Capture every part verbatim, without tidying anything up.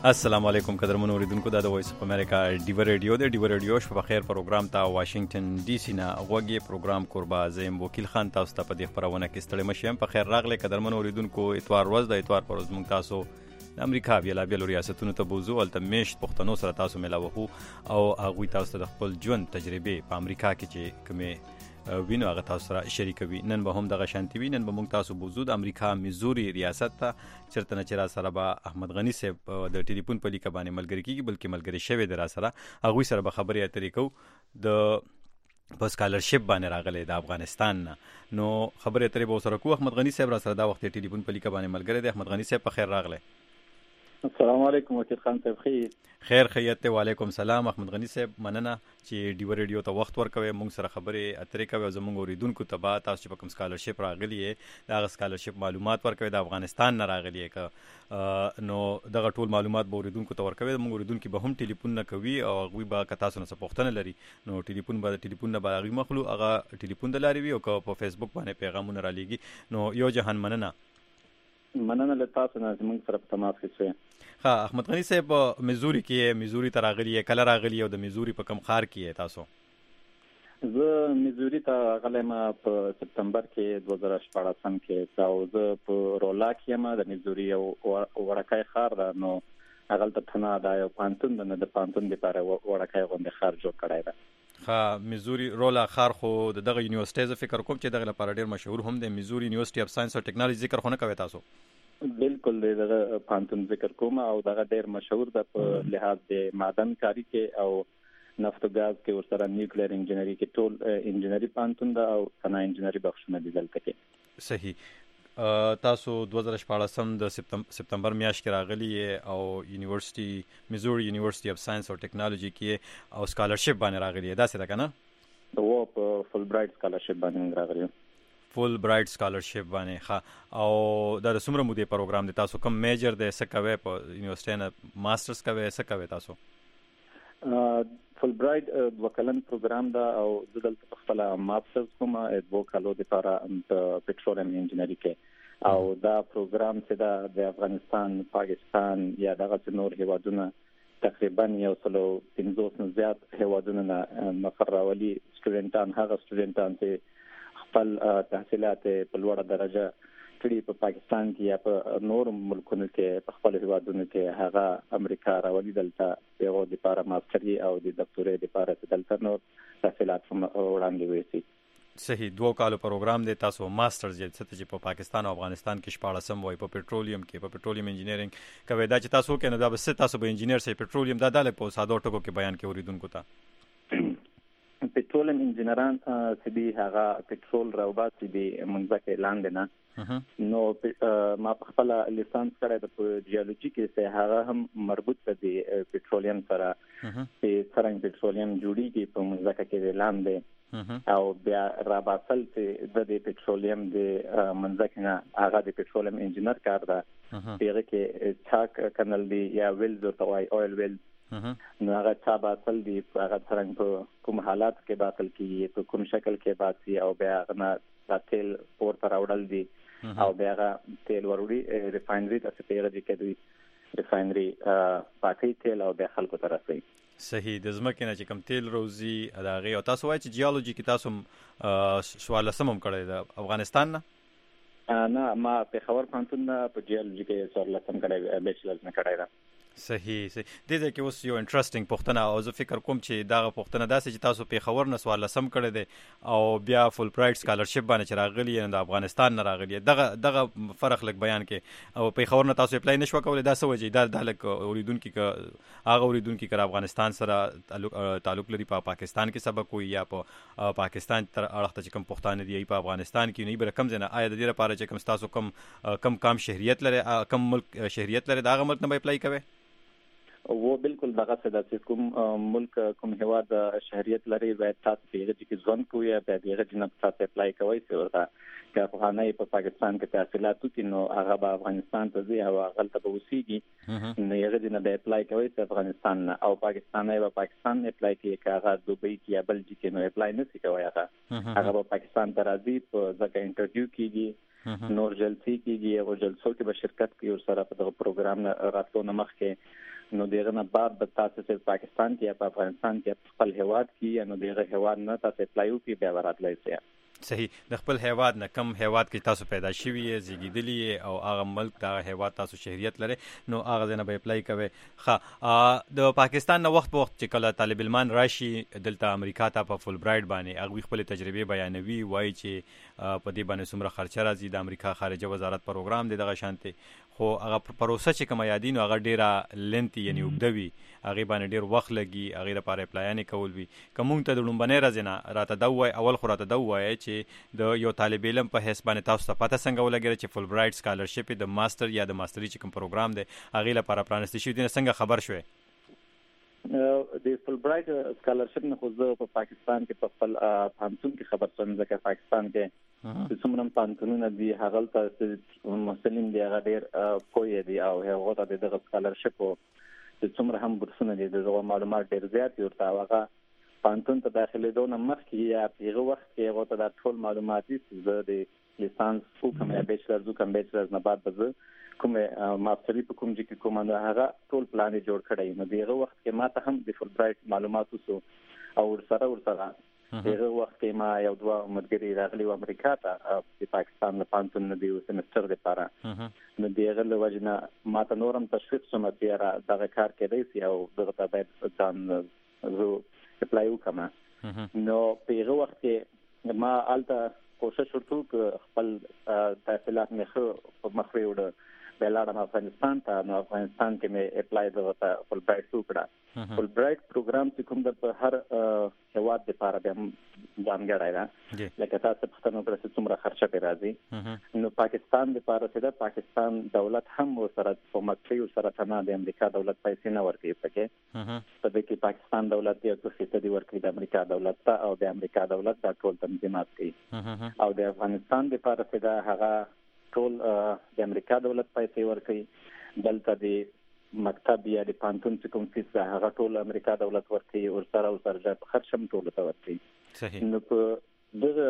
السلام علیکم قدرمن اوریدونکو دا د وایس اف امریکا ډیو ریډیو د ډیو ریډیو شپه بخیر پروګرام ته واشنگټن ډي سي نه غوږی پروګرام قربا زم وکیل خان تاسو ته په دې خبرونه کې ستړي مشم په خیر راغله قدرمن اوریدونکو اتوار ورځ د اتوار پر ورځ مونږ تاسو د امریکا بیل بیل ریاستونو ته بوزو ولته میشت پښتنو سره تاسو ملاوهو او هغه تاسو د خپل ژوند تجربه په امریکا کې چې کومه وینو هغه تاسو سره شریکوي. نن به هم دغه شانتي وي. نن به موږ تاسو بوزو د امریکا میزوري ریاست ته چرته نه چر سره به احمد غنی صاحب د ټلیفون په لیک باندې ملګری کیږي بلکې ملګری شوی در سره هغه سره به خبرې اترې کو د په سکالرشپ باندې راغلی د افغانستان نه. نو خبرې اترې به سره کو. احمد غنی صاحب را سره دا وخت ټلیفون په لیک باندې ملګری دی. احمد غنی صاحب په خیر راغلی. السلام علیکم وکیل خان صاحب. خیر خیر خیریت ته. وعلیکم سلام. احمد غنی صاحب مننه چې ډیو ریډیو ته وخت ورکوي موږ سره خبرې اترې کوي. زموږ اوریدونکو ته به تاسو په کوم سکالرشپ راغلی یې دا سکالرشپ معلومات ورکوي د افغانستان نه راغلی یې نو دغه ټول معلومات به اوریدونکو ته ورکوي. موږ اوریدونکو به هم ټلیفون نه کوي او هغه به که تاسو نه څه پوښتنه لري نو ټلیفون به ټلیفون نه به هغه مخلو هغه ټلیفون د لاري وي او که په فیسبوک باندې پیغامونه را لېږي نو یو جهان مننه مننه له تاسو نه موږ سره په تماس کې شئ. ها احمد غنی صاحب میزوري کې میزوري ته راغلی یې کله راغلی او د میزوري په کم خار کې تاسو؟ زه میزوري ته راغلم په سپتمبر کې دوه زره شپاړسم کې او زه په رولا کې یم د میزوري او وړکای خار دا نو هغه ته تنه دا یو پانتون د د پانتون لپاره وړکای غونډه خار جوړ کړای دا. ها میزوري رولا خار خو دغه یونیورسيټي ز فکر کوم چې دغه لپاره ډیر مشهور هم دی. میزوري یونیورسيټي اف ساينس او ټیکنالوژي ذکر خو نه کوي تاسو؟ بالکل دغه پانتون ذکر کوم او دغه ډیر مشهور ده په لحاظ د معدن کاری کې او نفت او غاز کې ورسره نیوکلیر انجینری کې ټول انجینری پانتون ده او صنایع انجینری بخښونه دي دلته کې. صحیح. تاسو دوه زره شپاړسم د سپتمبر میاشت کې راغلی او یونیورسيټي میزوري یونیورسيټي اف ساينس او ټیکنالوژي کې او سکالرشپ باندې راغلی دا څه ده کنه؟ او په فول برایټ سکالرشپ باندې راغلی. فول برایټ سکالرشپ باندې ښه. او دا د څومره مودې پروګرام دی؟ تاسو کوم میجر دی څه کوئ په یونیورسيټي نه؟ ماسترز کوئ څه کوئ تاسو؟ فول برایټ دوه کلن پروګرام دا او زه دلته په خپل ماسترز کوم دوه کالو لپاره په پټرولیم انجینری کې او دا پروګرام چې دا د افغانستان پاکستان یا دغه نور هیوادونه تقریبا یو سلو پنځوس نه زیات هیوادونه نه مقررولي سټوډنټان هغه سټوډنټان چې خپل تحصیلات په لوړه درجه کړي په پاکستان کې یا په نور ملکونو کې په خپل هیوادونو کې هغه امریکا راولي دلته یو د لپاره ماستري او د دکتوراه لپاره دلته نور تحصیلات وړاندې وشي. صحیح. دوه کالو پروګرام دی. تاسو ماسترز یې چې په پاکستان او افغانستان کې شپاړسم وای په پټرولیم کې په پټرولیم انجینرینګ کوي دا چې تاسو کې نه دا بس تاسو به انجینر سي پټرولیم دا د په ساده ټکو کې بیان کې اوریدونکو ته. پټرولیم انجینران چې دی هغه پټرول راوباسي دی منځکه لاندې نه نو ما په خپل لیسانس کړی د جیولوژي کې چې هغه هم مربوط دی پټرولیم سره چې څنګه پټرولیم جوړیږي په منځکه کې لاندې او بیا راباسل چې د پټرولیم د منځکه نه هغه د پټرولیم انجینر کار ده. هغه کې چاک کنل دی یا ویل ورته وای اویل ویل نو هغه چا باطل دی هغه څنګه په کوم حالات کې باطل کیږي په کوم شکل کې باطل او بیا هغه تیل پورته راوړل دي او بیا هغه تیل وروړي ریفاینري ته پیغه دي کې ریفاینري پاکي تیل او بیا خلکو ته رسي. صحیح. د زمکه نه چې کوم تیل روزي اداغي او تاسو وایي چې جیولوژي کې تاسو سوال سمم کړی د افغانستان نه؟ نه ما په خبر پانتون په جیولوژي کې سوال سم کړی بیچلرز نه کړی دا. صحیح. صحیح. د دې کې اوس یو انټرېسټینګ پوښتنه او زه فکر کوم چې دا پوښتنه داسې چې تاسو په خبر نه سوال سم کړی دی او بیا فول برایټ سکالرشپ باندې چې راغلی د افغانستان نه راغلی دغه دغه فرق لک بیان کې او په خبر نه تاسو اپلای نشو کولای دا څه وجه دا د لک اوریدونکو کې هغه اوریدونکو کې افغانستان سره تعلق تعلق لري په پاکستان کې سبق وي یا په پاکستان تر اړه ته کوم پښتانه دی په افغانستان کې نه بر کم ځنه آیا د دې لپاره چې کوم تاسو کم کم کم شهریت لري کم ملک شهریت لري دا ملک نه اپلای کوي؟ و بالکل دغه څه د کوم ملک کوم هواد شهریت لري باید تاسو په دې کې ځوان کوی یا په دې کې نه تاسو اپلای کوئ چې ورته که په هانه په پاکستان کې تحصیلات وکړي نو هغه به افغانستان ته ځي او هغه ته به وسیږي نو هغه دې نه به اپلای کوي چې افغانستان نه او پاکستان نه به پاکستان نه اپلای کوي که هغه دوبۍ کې یا بلجیک کې نو اپلای نه کوي هغه هغه به پاکستان ته راځي په ځکه انټرویو کیږي نور جلسې کیږي او جلسو کې به شرکت کوي او سره په دغه پروګرام راتلو نه مخکې نو دغه نه بعد د تاسو په پاکستان کې یا په افغانستان کې خپل هیواد کې نو دغه هیواد نه تاسو اپلای وکړئ بیا وراتلای شئ. صحیح. د خپل هیواد نه کم هیواد کې تاسو پیدا شوي یې زیږیدلی او هغه ملک دا هیواد تاسو شهریت لري نو هغه ځنه به اپلای کوي. ښه د پاکستان نه وخت په وخت چې کله طالب علمان راشي دلته امریکا ته په فول برایډ باندې هغه خپل تجربه بیانوي وایي چې په دې باندې څومره خرچه راځي. د امریکا خارجه وزارت پروګرام دی دغه شانتي خو هغه پروسه چې کوم یادینو هغه ډیره لنتی یعنی وګدوي هغه باندې ډیر وخت لګي هغه لپاره اپلایانې کول وي. کوم ته د لومبنه راځنه راته دا وای اول خو راته دا وای چې د یو طالب علم په حساب باندې تاسو ته پته څنګه ولګی چې فول برایډ سکالرشپ د ماستر یا د ماستری چې کوم پروګرام دی هغه لپاره پلانسته شوی دی څنګه خبر شوي؟ د فول برایډ سکالرشپ نه خو زه په پاکستان کې په خپل پانتون کې خبر شوم ځکه پاکستان کې چې څومره پانتونونه دي هغه ته مسلمان دی هغه ډیر کوی دی او هغه ته د سکالرشپ چې څومره هم بورسونه دي دغه معلومات ډیر زیات ورته هغه پانتون ته داخله دونه مخکې یا پیغه وخت کې هغه ته د ټول معلومات دي چې د لیسانس او کوم یا بیچلرز او کوم بیچلرز نه بعد به کوم ماستری په کوم ځکه کوم نه هغه ټول پلان جوړ کړی نو دغه وخت کې ماته هم د فول برایډ معلومات وسو او سره ورسره دغه وخت کې ما یو دوه مدګری راغلی و امریکا ته په پاکستان نه پانتون نه دی او سمستر لپاره نو دغه له وجنه ماته نورم تشویق شوم چې را دغه کار کېدای شي او دغه ته باید ځان زو اپلای وکم. نو په هغه وخت کې ما الته کوشش وکړ خپل تحصیلات مخه په مخ وړ بلادم افغانستان ته نو افغانستان کې مې اپلای دغه فول برایډ وکړه. فول برایډ پروګرام چې کوم د هر هیواد لپاره د ځانګړی دی لکه تاسو په څنګه پر څومره خرچه پې راځي نو پاکستان لپاره چې د پاکستان دولت هم ورسره په مکتي او سره تنه د امریکا دولت پیسې نه ورکوي پکې په دې کې پاکستان دولت یو څه فیصدي ورکوي د امریکا دولت ته او د امریکا دولت دا ټول تنظیمات کوي او د افغانستان لپاره چې دا هغه ټول د امریکا دولت پیسې ورکوي دلته د مکتب یا د پانتون چې کوم فیس هغه ټول امریکا دولت ورکوي او سره او سره خرچم ټول ته ورکوي. نو په دغه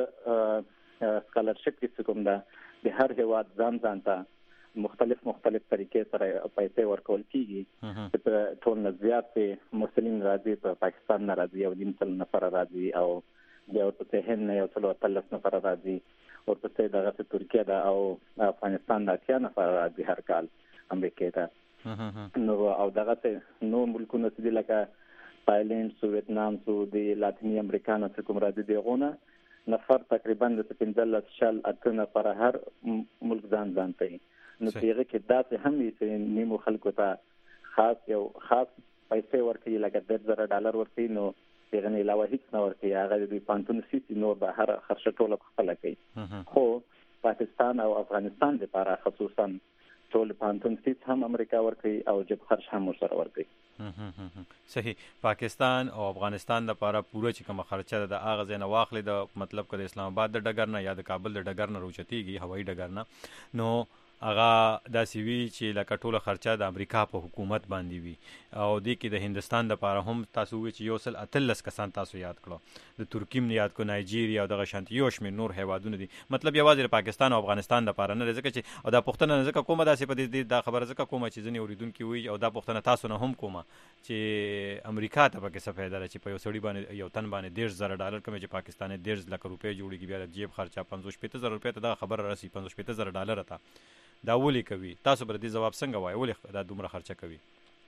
سکالرشپ کې کوم دا د هر هیواد ځان ځان ته مختلف مختلف طریقې سره پیسې ورکول کیږي چې ټول نزيات په مسلمان راځي په پاکستان نه راځي او دیم تل نفر راځي او بیا ورته هند نه یو څلو تلس نفر راځي ورته دغه ترکیه دا او افغانستان د اتیا نفر راځي هر کال امریکا ته نو او دغه نو ملکونه چې لکه تایلند سو ویتنام سو د لاتینی امریکا نه کوم راځي دیغونه نفر تقریبا د پنځلس شل اته نفر هر ملک ځان ځان ته نو پیغه کې داسې هم چې نیمو خلکو ته خاص یو خاص پیسې ورکړي لکه ډېر زره ډالر ورکړي نو پیغه نه علاوه هیڅ نه ورکړي هغه د پانتون سیسي نو به هر خرچه ټول خپل کوي خو پاکستان او افغانستان لپاره خصوصا ټول پانتون سیس هم امریکا ورکړي او جب خرچ هم ورسره ورکړي. صحیح. پاکستان او افغانستان لپاره پوره چې کوم خرچه د اغه زنه واخلې د مطلب کله اسلام آباد د ډګر نه یا د کابل د ډګر نه روچتيږي هوایي ډګر نه نو هغه داسې وی چې لکه ټوله خرچه د امریکا په حکومت باندې وي او د کې د هندستان لپاره هم تاسو وی چې یو سل اتلس کسان تاسو یاد کړو د ترکیم نه یاد کو نایجیریا او دغه شانتي یو شمېر نور هیوادونه دي مطلب یوازې پاکستان او افغانستان لپاره نه ځکه چې او دا پښتنه نه ځکه کومه داسې په دې دا خبره ځکه کومه چې ځنی اوریدونکو وي او دا پښتنه تاسو نه هم کومه چې امریکا ته پکې څه فائدہ لري چې په یو سړي باندې یو تن باندې ډیر زره ډالر کوم چې پاکستان ډیر لک روپے جوړیږي بیا د جیب خرچه پنځوس پنځه زره روپے ته دا خبره راسي پنځوس پنځه زره ډالر ته دا ولي کوي تاسو بر دې جواب څنګه وای ولي دا دومره خرچه کوي؟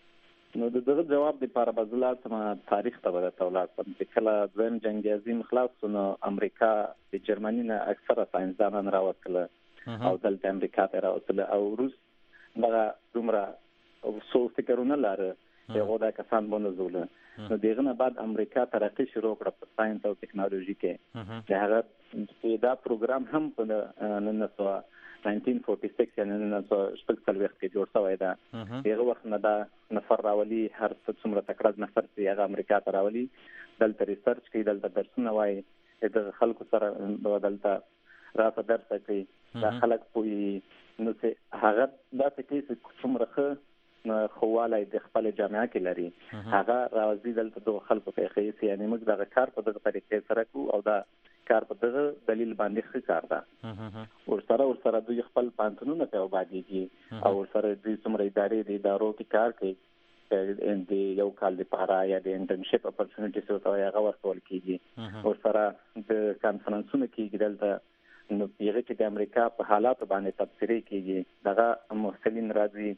نو دغه جواب د پاره بزلات ما تاریخ ته ورته ولات په کله ځین جنگ عظیم خلاص نو امریکا د جرمني نه اکثره ساينسدانان راوستل او دلته امریکا ته راوستل او روس دغه دومره سو فکرونه لاره هغه دا کسان باندې زول نو دغه نه بعد امریکا ترقی شروع کړ په ساينس او ټکنالوژي کې چې هغه دا پروګرام هم په نن سو ناینټین فورټي سکس یعنی نن سو شپږ کال وخت کې جوړ شوی دا هغه وخت نه دا نفر راولي هر څه څومره تکړه نفر چې هغه امریکا ته راولي دلته ریسرچ کوي دلته درسونه وایي د خلکو سره دلته راته درس کوي دا خلک پوي نو چې هغه دا چې څومره ښه خواله د خپل جامعه کې لري هغه راځي دلته د خلکو په خیسي یعنی موږ دا کار په دغه طریقې سره کوو او دا کار په دغه دلیل باندې ښه کار ده او سره او سره دوی خپل پانتونونه ته وباديږي او سره دوی څومره ادارې د ادارو کې کار کوي د یو کال لپاره یا د انټرنشپ اپورچونټیز او هغه ورکول کیږي او سره د کانفرنسونو کې دلته نو پیغه چې د امریکا په حالاتو باندې تبصره کیږي دغه محصلین راځي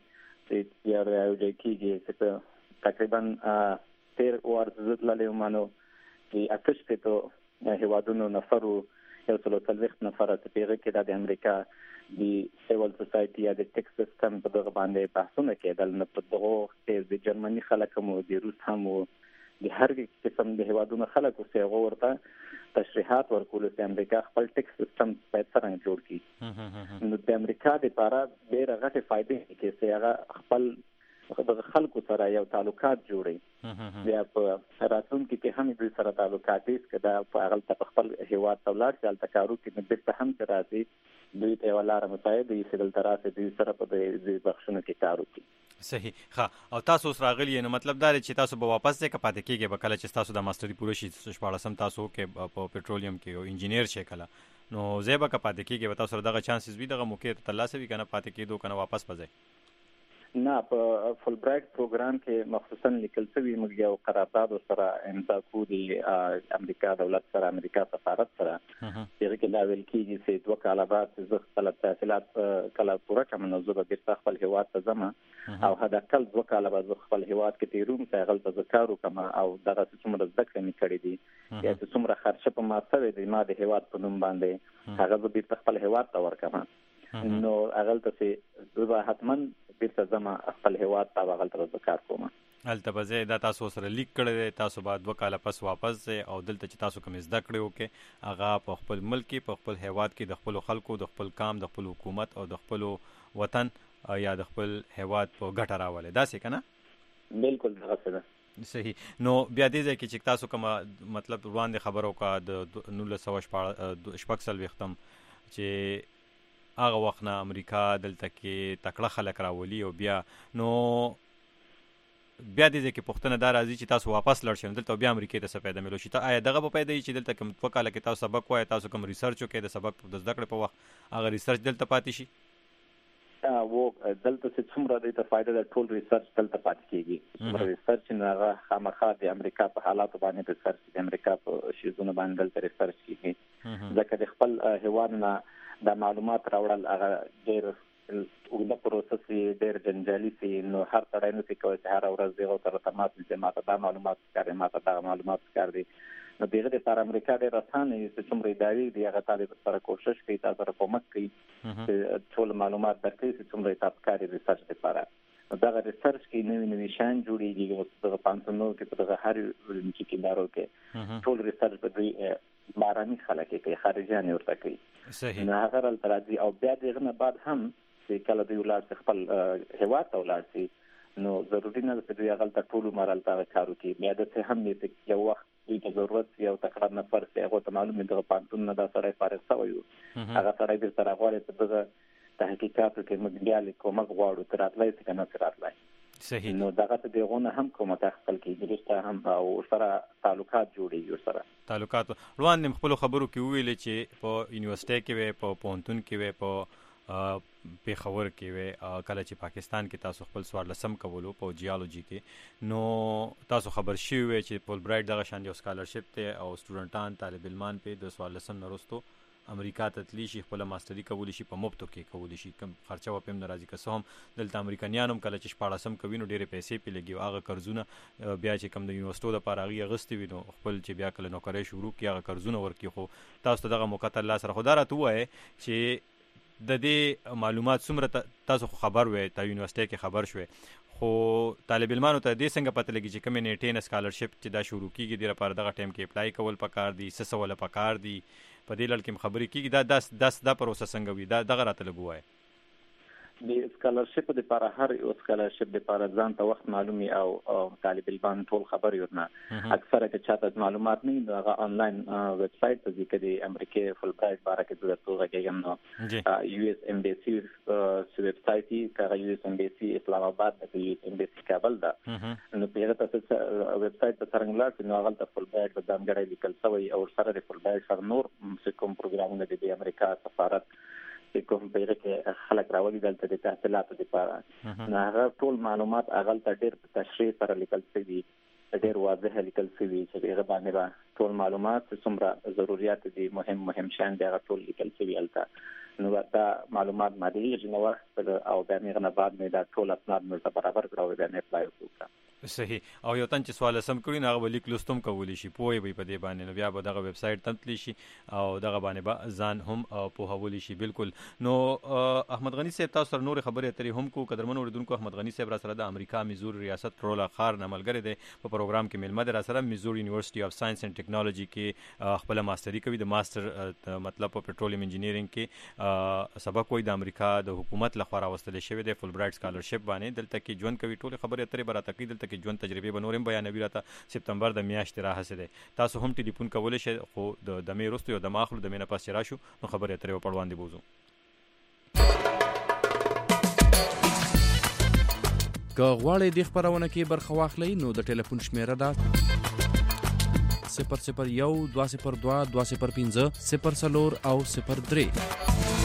چې یو یو کیږي چې تقریبا تیر ورځ لري مانو چې اتش په هیوادونو نفرو یو څلور څلوېښت نفر ته پیغه کې د امریکا د سیول سوسایټي یا د ټیکس سیستم په دغه باندې بحثونه کېدل نو په دغه د جرمني خلک مو د روس هم د هر قسم د هیوادونو خلک اوسه ورته تشریحات ورکول چې امریکا خپل ټیکس سیستم په څرنګه جوړ کړي نو د امریکا لپاره ډېر غټه فائدې کې چې هغه خپل د خلکو سره یو تعلقات جوړي بیا په راتلونکي کې هم د سره تعلقات دي چې دا په هغه په خپل هیواد تولار چې تکارو کې د بیت هم راځي دوی ته ولاره متعهد دي چې د تراسه د سره په د بخښنه کې کار وکړي صحیح ښه او تاسو سره غلی نو مطلب دا چې تاسو به واپس ځکه پاتې کیږئ به کله چې تاسو د ماستری پوره شي شپاړسم تاسو کې په پېټرولیم کې یو انجینیر شئ کله نو زیبا که پاتې کیږئ به تاسو سره دغه چانسز وي دغه موقع ته ترلاسه وي کنه پاتې کېدو کنه واپس پځئ نه په فل برایټ پروګرام کې مخصوصا لیکل شوی موږ یو قرارداد سره امضا کو دي امریکا دولت سره امریکا سفارت سره چې کې دا ویل کیږي چې دوه کاله بعد زه خپل تحصیلات کله پوره کړم نو زه به بیرته خپل هیواد ته ځم او هدا کل دوه کاله بعد خپل هیواد کې تیروم چې غلطه ذکر وکم او دغه څومره ذکر نه کړی دي یا څومره خرچه په ما سره دي ما د هیواد په نوم باندې هغه به بیرته خپل هیواد ته ورکم نو هغه ته زه حتمن بیرته زما خپل هیواد ته غلطه ذکر کوم البته به دا تاسو سره لیک کړی تاسو بعد دوه کاله پس واپس او دلته چې تاسو کوم زده کړو کې هغه په خپل ملک په خپل هیواد کې د خپل خلکو د خپل کام د خپل حکومت او د خپل وطن یا د خپل هیواد په ګټه راولي دا څه کنه بالکل دغه څه صحیح نو بیا دې ځکه چې تاسو کوم مطلب وړاندې خبرو کا د نولس سوه شپږ ختم چې هغه وخت نه امریکا دلته کې تکړه خلک راولي او بیا نو بیا دې کې پښتنه دا راځي چې تاسو واپس لړ شئ دلته بیا امریکا ته څه پیدا ملو شي ته آیا دغه په پیدا چې دلته کوم په کال کې تاسو سبق وای تاسو کوم ریسرچ وکړئ د سبق د زده کړې په وخت هغه ریسرچ دلته پاتې شي او دلته چې څومره د فائدې د ټول ریسرچ دلته پاتې کیږي څومره ریسرچ نه هغه خامخا د امریکا په حالاتو باندې ریسرچ د امریکا په شیزونه باندې دلته ریسرچ کیږي ځکه د خپل هیواد نه د معلومات راوړل هغه ډېر اوږده پروسس ډېر جنجالي سي نو هر تړای نو کوي چې هر ورځ یو تر تماس چې ماته دا معلومات کاری ماته دا معلومات کاری نو دغه د پر امریکا ډېر اسانه چې څومره اداري دی هغه طالب سره کوشش کوي تاسو سره کومک کوي چې ټول معلومات درکړي چې څومره تاسو کاری ریسرچ لپاره دا ریسرچ کې نوې نوې شان جوړیږي او د پانسونو کې په هر ورنچ کې دارو کې ټول ریسرچ په دوی باراني خلک کې خارجيان ورته کوي صحیح نه هغه التراځي او بیا دغه نه بعد هم چې کله دی ولر خپل هیواد ته ولر سي نو ضروري نه چې دوی هغه ټول مرال ته کارو کوي بیا د څه هم نه یو وخت دوی ته ضرورت یو تکرار نه پر څه هغه ته معلومه ده پانتون نه دا سره فارغ شوی هغه سره د سره غواړي چې د تحقیقاتو کې موږ بیا لیکو موږ غواړو تر اتلای څخه نه تر اتلای صحیح نو دغه ته دیغونه هم کومه تخصل کې درسته هم او سره تعلقات جوړیږي سره تعلقات روان خپل خبرو کې ویل چې په یونیورسيټي کې وي په پونتون کې وي په پیښور کې وي کله چې پاکستان کې تاسو خپل سوال لسم کولو په جیولوژي کې نو تاسو خبر شوي وي چې پول برایټ دغه شان یو سکالرشپ ته او سټوډنټان طالب علمان په د سوال لسم نرستو امریکا ته تلی شي خپل ماستری کولی شي په مفتو کې کولی شي کم خرچه و پم ناراضي کسوم دلته امریکایانو کله چې شپاړسم کوي نو ډېرې پیسې پی لګي هغه قرضونه بیا چې کم د یونیورسيټو د پاره غوښتي وي نو خپل چې بیا کله نوکرۍ شروع کیږي هغه قرضونه ورکی خو تاسو ته دغه موقع ته الله سره خدا راته وای چې د دې معلومات څومره تاسو خبر وای ته یونیورسيټي کې خبر شوي خو طالب علمانو ته دې څنګه پته لګي چې کوم نیټین سکالرشپ چې دا شروع کیږي د لپاره دغه ټیم کې اپلای کول پکار دي سس ولا پکار دي په دې لړ کې خبرې کیږي دا داس داس دا پروسه څنګه وي دا دغه راته لګوای د سکالرشپ د لپاره هر یو سکالرشپ د لپاره ځان ته وخت معلومي او طالب علمان ټول خبر یورنه اکثره چې چاته معلومات نه دی هغه آنلاین ویب سټ ته ځي کې د امریکای فل برایټ باره کې د توګه کېږم نو یو اس امبیسی ویب سټ دی کله یو اس امبیسی اسلام آباد د یو اس امبیسی کابل دا نو په هغه تاسو ویب سټ ته څنګه لاړ نو هغه د فل برایټ د ځانګړي لیکل شوی او سره د فل برایټ سره نور کوم پروګرامونه د امریکا سفارت چې کوم پیغه کې خلک راولي دلته د تحصیلاتو لپاره نه هغه ټول معلومات هغه ته ډېر په تشریح سره لیکل شوي ډېر واضح لیکل شوي چې هغه باندې ټول معلومات څومره ضرورت دي مهم مهم شان دي هغه ټول لیکل شوي البته نو دا معلومات مالي جنوات او د امیر نه بعد نه دا ټول اسناد مې برابر کړو د نه اپلای وکړه. صحیح. او یو تن چې سوال سم کړی نه غو لیک لوستم کولی شي پوهه به په دې باندې نو بیا به دغه ویب سټ تمتلی شي او دغه باندې به ځان هم په حواله شي. بالکل. نو احمد غنی صاحب تاسو سره نور خبرې اترې هم کو قدرمن اوریدونکو احمد غنی صاحب را سره د امریکا میزور ریاست رولا خار نه ملګری دی په پروګرام کې ملمه در سره میزور یونیورسيټي اف ساينس اینڈ ټیکنالوژي کې خپل ماستری کوي د ماستر مطلب په پټرولیم انجینیرینګ کې سبق کوي د امریکا د حکومت لخوا راوستل شوی دی فول برایټ سکالرشپ باندې دلته کې ژوند کوي ټول خبرې اترې براته کې دلته کې ژوند تجربه بنورم بیانوي راته سپتمبر د میاشتې راهسه دی تاسو هم ټلیفون کولای شئ خو د دمه رستو یو د ماخلو د مینه پاس راشو نو خبرې اترې په وړاندې بوزو. که غواړئ د خبرونه کې برخه واخلئ نو د ټلیفون شمیره ده صفر صفر یو دوه صفر دوه دوه صفر پنځه صفر څلور او صفر درې.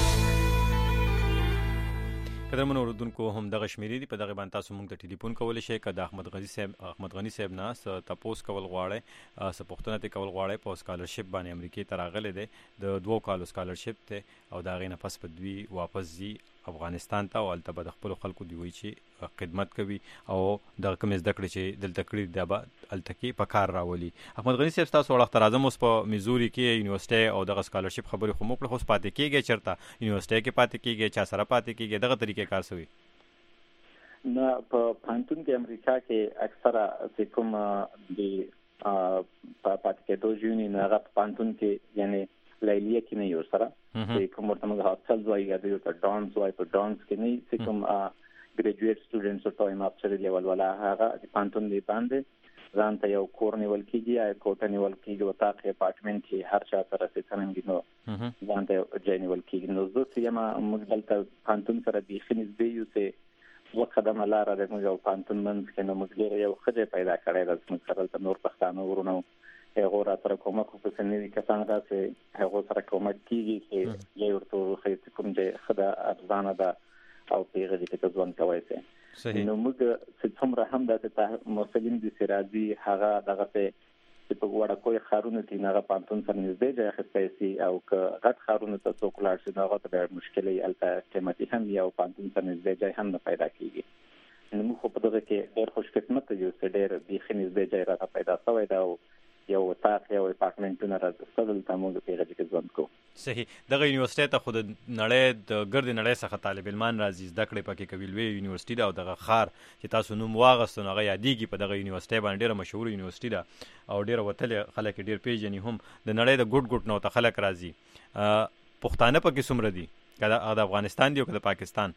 قدرمن اوریدونکو هم دغه شمیرې دي په دغه باندې تاسو موږ ته ټلیفون کولی شئ که د احمد غنی صاحب احمد غنی صاحب نه څه تپوس کول غواړئ څه پوښتنه ترې کول غواړئ په سکالرشپ باندې امریکې ته راغلی دی د دوو کالو سکالرشپ دی او د هغې نه پس په دوی واپس ځي افغانستان ته او هلته به د خپلو خلکو دوی وایي چې خدمت کوي او دغه کومې زده کړې چې دلته کړي دا به هلته کې په کار راولي. احمد غنی صاحب ستاسو وړاندې راځم اوس په میزوري کې یونیورسټۍ او دغه سکالرشپ خبرې خو مو کړې خو اوس پاتې کېږي چېرته یونیورسټۍ کې پاتې کېږي چا سره پاتې کېږي دغه طریقې کار شوي نه په پانتون کې امریکا کې اکثره چې کوم د پاتې کېدو ژوندي نه هغه په پانتون کې یعنی لیلیه کې نه یو سره چې کوم ورته موږ هاستل وایي یا د یو ډانس وایي په ډانس کې نه چې کوم ګریجویټ سټوډنټس او ټایم افسر لیول ولا هغه د پانتون دی باندې ځان ته یو کور نیول کېږي یا کوټه نیول کېږي او تاکي اپارټمنټ کې هر چا سره څنګه نو ځان ته ځای نیول کېږي نو زه چې ما موږ دلته پانتون سره د خنځ دی یو څه وقدم لاره د موږ او پانتون منځ کې نو موږ یو خځه پیدا کړې ده چې موږ سره نور پښتانه ورونو هغه را سره کومه کوم څه نه کسان راځي هغه سره کومه کیږي چې یو ورته خې کوم دې خدا ارزانه ده او پیغه دې ته ځوان کوي صحیح. نو موږ چې څومره هم د مسلمان دي سراجي هغه دغه چې په وړه کوی خارونه کې نه پانتون سره نږدې ځای خسته سي او که غټ خارونه ته څوک لاړ شي نو هغه ته مشکلې البته قیمتي هم یو پانتون سره نږدې ځای هم نه پیدا کیږي نو موږ په دغه کې ډېر خوش قسمت یو څه ډېر د خنځ نږدې ځای را پیدا شوی دا یو تاکي او اپارټمنټونه راځل ته موږ پیغه کې ځوان کو. صحیح. دغه یونیورسيټي ته خود نړۍ د ګرد نړۍ څخه طالب علمان راځي زده کړې پکې کوي لوی یونیورسيټي دا او دغه خار چې تاسو نوم واغستون هغه یادېږي په دغه یونیورسيټي باندې ډېره مشهور یونیورسيټي ده او ډېره وتلې خلک ډېر پیژني هم د نړۍ د ګډ ګډ نو ته خلک راځي پښتانه پکې څومره دي که د افغانستان دی او که د پاکستان؟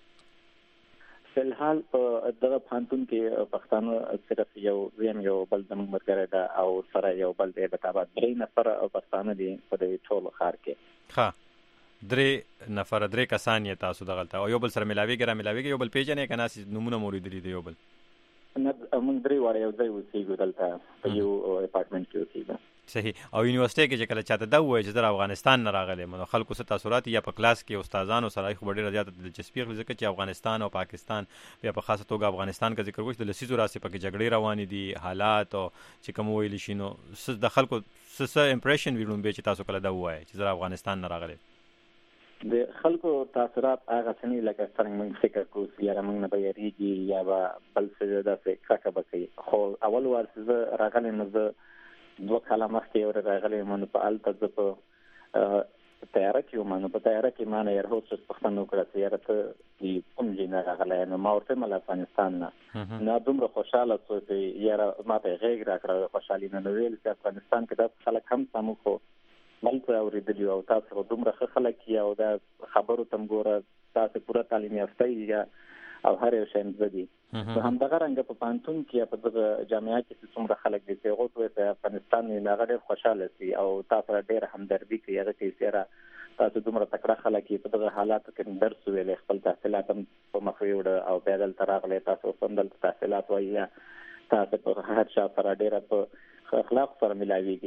فلحال په دغه پانتون کې پښتانه صرف یو ویم یو بل د مرګره ده او سره یو بل د بتابات درې نفر او پښتانه دي په دې ټول خار کې. ها درې نفر درې کسان یې تاسو دغلته او یو بل سره ملاویږي را ملاویږي یو بل پیژنې کنه سي نمونه موریدلی دی یو بل نه موږ درې وړ یو ځای اوسېږو دلته په یو اپارټمنټ کې اوسېږو. صحیح. او یونیورسيټي کې چې کله چاته دا وایي چې زه افغانستان نه راغلی نو خلکو څه تاثرات یا په کلاس کې استادانو سره خو ډېره زیاته دلچسپي اخلي ځکه چې افغانستان او پاکستان بیا په خاصه توګه افغانستان کې ذکر وشي د لسیزو راسي پکې جګړې روانې دي حالات او چې کوم ویل شي نو د خلکو څه امپریشن ویلون به چې تاسو کله دا وایي چې زه افغانستان نه راغلی د خلکو تاثرات هغه څنګه لکه څنګه موږ فکر کوو یا موږ نه بیریږي یا بل څه داسې کاکه بکې خو اول وار چې راغلی نو زه دوه کاله مخکې یو راغلی مونږ په الته په تیاره کې ومنو په تیاره کې مانه یې هوڅ پښتنو کړه چې یاره د کوم ځای راغلی نو ما ورته مل افغانستان نه نه دومره خوشاله شو چې یاره ما ته غېږ راکړه خوشالي نه ویل چې افغانستان کې د خلک هم سمو خو بلته اوریدلی او تاسو دومره خلک یا او د خبرو تم ګوره تاسو پوره تعلیم یافته یا او هر یو شی مزدي نو هم دغه رنګ په پانتون کې په دغه جامعه کې څومره خلک دي چې هغه په افغانستان نه غړي خوشاله سي او تاسو ډېر همدردي کوي هغه کې سره تاسو دومره تکړه خلک په دغه حالاتو کې درس ویلې خپل تحصیلات په مخ وړه او بدل تراغله تاسو سندل تحصیلات وایي تاسو په هر چا سره ډېر په اخلاق سره ملاويږي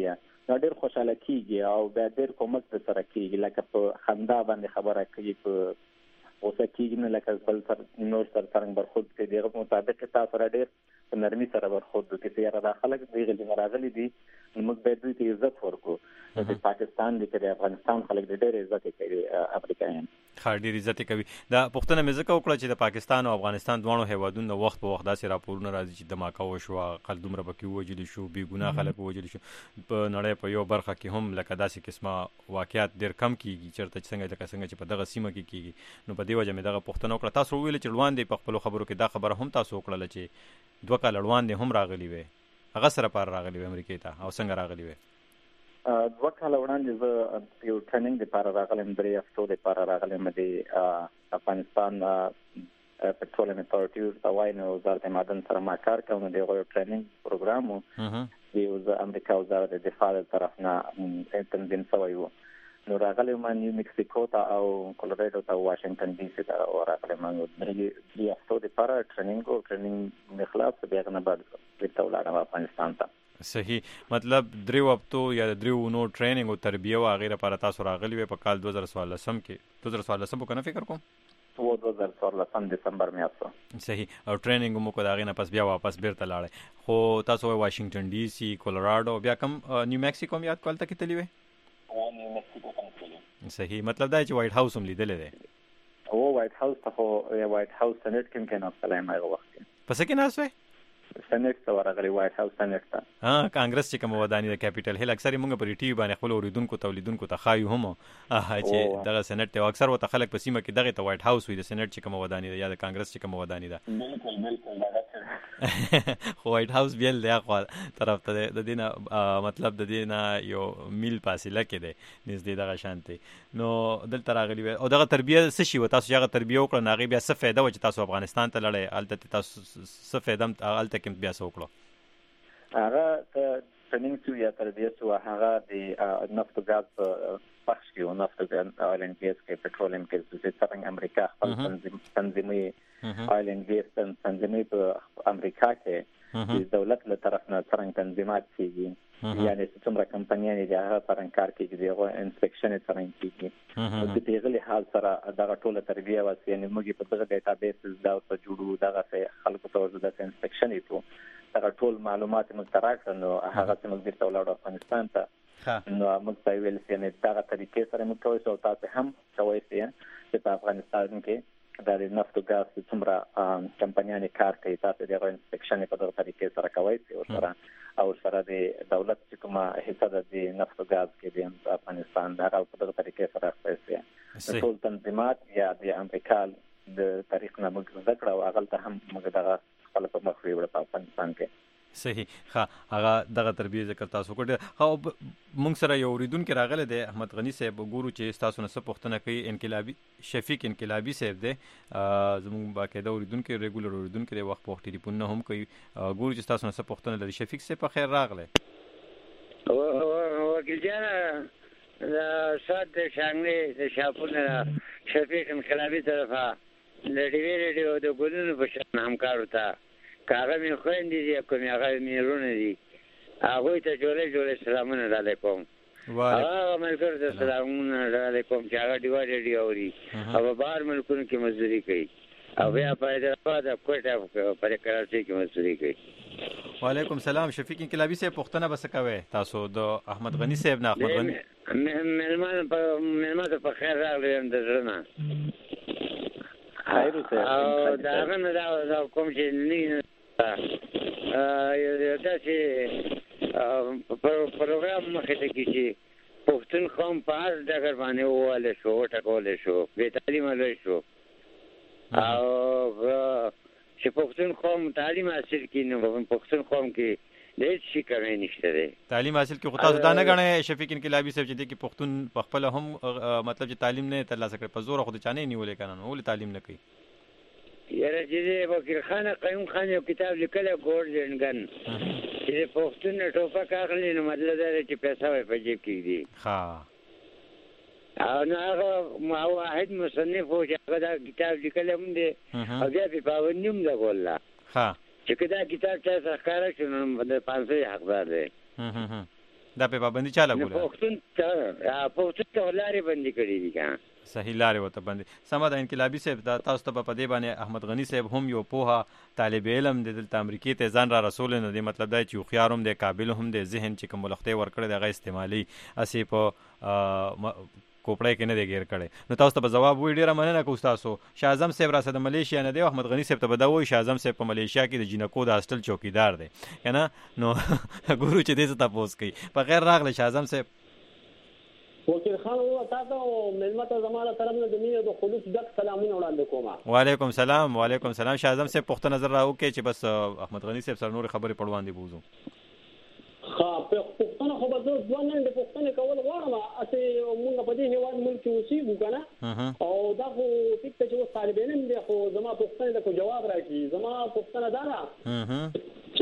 ډېر خوشاله کیږي او بیا ډېر کومک سره کیږي، لکه په خندا باندې خبره کوي، په اوسه کیږي نه لکه بل سر نور سر څنګه برخود کوي، دغه مطابق تاسو سره ډېر په نرمي سره برخود کوي چې یاره دا خلک دغه دغه راغلي دي، موږ باید دوی ته عزت ورکړو. د پاکستان د کړي افغانستان خلک ډېر عزت کوي افریقایان، خا ډېر عزت کوي. دا پښتنه مې ځکه وکړه چې د پاکستان او افغانستان دوه هیوادونو وخت په وخت داسې راپورونه راځي چې دماکه وشو، خل دومره پکې وجل شو، بی ګناه خلک وجل شو. په نړۍ په یو برخه کې هم لکه داسې قسمه واقعیت ډېر کم کیږي چېرته چې څنګه لکه څنګه چې په دغه سیمه کې کیږي. نو په دې وجه مې دغه پښتنه وکړه. تاسو ویل چې روان دي په خپل خبرو کې دا خبره هم تاسو وکړه چې دوه کال روان دي هم راغلي وي، هغه سره پار راغلي وي امریکا ته، او څنګه راغلي وي؟ دوه کال وړاندې زه یو ټریننګ لپاره راغلم، درې هفتو لپاره راغلم د افغانستان پټرولیم اتارټي او واینو وزارت معدن سره ما کار کوم. د یو ټریننګ پروګرام وو د امریکا وزارت دفاع طرف نه تنظیم شوی وو. نو راغلم ما نیو میکسیکو ته او کولوراډو ته واشنگټن ډي سي ته راغلم. درې هفتو لپاره ټریننګ او ټریننګ نه خلاص بیا نه بعد بیرته ولاړم افغانستان ته. صحیح، مطلب درې وختو یا درې نو ټریننګ او تربیه او هغه لپاره تاسو راغلي وي په کال دوه زره څوارلس کې دوه زره څوارلس په کنه فکر کوم و دوه زره څوارلس دسمبر میاشت. صحیح، او ټریننګ مو کو دا غینه پس بیا واپس بیرته لاړې. خو تاسو واشنگټن ډي سي، کولوراډو، بیا کوم نیو میکسیکو یاد کول ته کې تللی وي؟ نیو میکسیکو کوم تللی. صحیح، مطلب دا چې وایټ هاوس هم لیدل دي. او وایټ هاوس ته خو وایټ هاوس سنټ کې کنه سلام هغه وخت پس کې ناس وي سنټ ته ورغلی، وایټ هاوس سنټ ته. ها کانګرس چې کوم ودانۍ د کیپټل هیل اکثر موږ پر ټي وي باندې خپل اوریدونکو تولیدونکو ته خایو هم چې دغه سنټ ته اکثر وته خلک په سیمه کې دغه ته وایټ هاوس وي، د سنټ چې کوم ودانۍ یا د کانګرس چې کوم ودانۍ ده. بالکل بالکل دا خو وایټ هاوس بیل دی خو طرف ته د دینه مطلب د دینه یو میل فاصله کې دی نږدې دغه شانتي. نو دلته راغلی او دغه تربیه څه شي و تاسو هغه تربیه وکړه ناغي بیا څه فائدہ و چې تاسو افغانستان ته لړې الته تاسو څه فائدہ الته کې بیا څه وکړه؟ هغه ټریننګ چې یا تربیه سو هغه د نفت او غاز پخش کې او نفت او آیل اینڈ ګیس کې پټرولیم کې چې څنګه امریکا خپل تنظیم تنظیمي آیل اینڈ ګیس تنظیمي په امریکا کې د دولت له طرف نه څنګه تنظیمات کیږي، یعنی څومره کمپنیانې د هغه څنګه کار کوي، دغه انسپیکشن څنګه کیږي. د دې غلي حال سره دغه ټوله تربیه واس، یعنی موږ په دغه ډیټابیس دا په جوړو دغه خلکو ته د انسپیکشن ایتو دغه ټول معلومات موږ تراکړ. نو هغه چې موږ بیرته ولاړو افغانستان ته، نو موږ ته ویل چې نه دغه طریقې سره موږ کوی او تاسو هم کوی چې په افغانستان کې د نفت او غاز څومره کمپنیانې کار کوي، تاسو دغه انسپیکشن په دغه طریقې سره کوی او سره او سره د دولت چې کومه حصہ د نفت او غاز کې د افغانستان دغه په دغه طریقې سره خپل ټول تنظیمات یا د امریکا د تاریخ نه موږ ذکر او هغه ته هم موږ دغه خپل په مخ ویوړ په افغانستان کې. صحیح، ها هغه دغه تربیه ذکر تاسو کړه. خو موږ سره یو اوریدونکو راغله د احمد غنی صاحب ګورو چې تاسو نه څه پوښتنه کوي. انقلابي شفیق انقلابي صاحب دی زموږ باقاعده اوریدونکو ریګولر اوریدونکو د وخت په وخت ټلیفون هم کوي. ګورو چې تاسو نه څه پوښتنه لري. شفیق صاحب په خیر راغله. او وکیل جان دا سات شانګلي د شاپونه شفیق انقلابي طرفه د ډیوی ریډیو د ګولونو په شان همکار وتا کاغه می خويندې دي کوم هغه میرونه دي هغه ته جوړه جوړه سلامونه علیکم. وعلیکم ملګر د سلامونه علیکم چې هغه ډیوی ریډیو اوري او بهر ملکونو کې مزدوري کوي او بیا په حیدرآباد او کوټه پر کراچۍ کې مزدوري کوي. وعلیکم سلام. شفیق انقلابی صاحب پوښتنه بس کوي تاسو د احمد غنی صاحب نه؟ احمد غنی مېلمانه په مېلمانه په خیر راغلی هم د زړه خیر او دا غن دا کوم چې نه یو داسې پروګرام مخې ته کېږي پښتون قوم په هر ډګر باندې ووالی شو، وټکولی شو، بې تعلیمه لوی شو او چې پښتون قوم تعلیم حاصل کړي نو پښتون قوم کې د هېڅ شي کمی نشته دی. تعلیم حاصل کړي خو تاسو دا نه ګڼئ شفیق انقلابي صاحب چې دی کې پښتون په خپله هم مطلب چې تعلیم نه ترلاسه کړي په زوره خو د چا نه یې نیولې که نه نو ولې تعلیم نه کوي؟ یاره چې دی وکیل خان قیوم خان یو کتاب لیکلی ګورجنګن چې د پښتون نه ټوپک اخلي نو مطلب دا دی چې پیسه وایي په جیب کې ږدي. او نو هغه واحد مصنف و چې هغه دا کتاب لیکلی هم دی او بیا پې پابندي هم ده کوله چې که دا کتاب چا څه ښکاره شو نو د پانسه یې حقدار دی. دا په پابندي چا لګوله پښتون ته پښتون ته لارې بندي کړې دي که صحیح لارې ورته بندي سمه ده. انقلابي صاحب دا تاسو ته په دې باندې احمد غني صاحب هم یو پوهه طالب علم دی دلته امریکې ته ځان را رسول نه دی مطلب دا چې هوښیار هم دی قابل هم دی ذهن چې کوم لختې ورکړی دی هغه استعمالي هسې په کوپړی کې نه دی ګیر کړی. نو تاسو ته به ځواب وایي ډېره مننه کوو ستاسو. شاه اعظم صاحب راسه د ملیشیا نه دی احمد غني صاحب ته به دا وایي شاه اعظم صاحب په ملیشیا کې د جینکو د هاسټل چوکیدار دی که نه. نو ګورو چې دې څه تپوس کوي. په خیر راغلی شاه اعظم صاحب. وکیل خان او تاسو ملمت زمانه طرف نه د مینې د خلوص ډک سلامونه وړاندې کوم. وعلیکم سلام. وعلیکم سلام. شاه اعظم صاحب پوښتنه نظر راوکړي چې بس احمد غني صاحب سره نور خبرې په وړاندې بوزو. ها په پښتنه خو به زه ځوان نه د پښتنې کول غواړم اسې موږ په دې هیواد ملک کې اوسېږو که نه او دا خو ټیک ته چې اوس طالب علم دی خو زما پوښتنې ته خو جواب راکړي. زما پوښتنه دا ده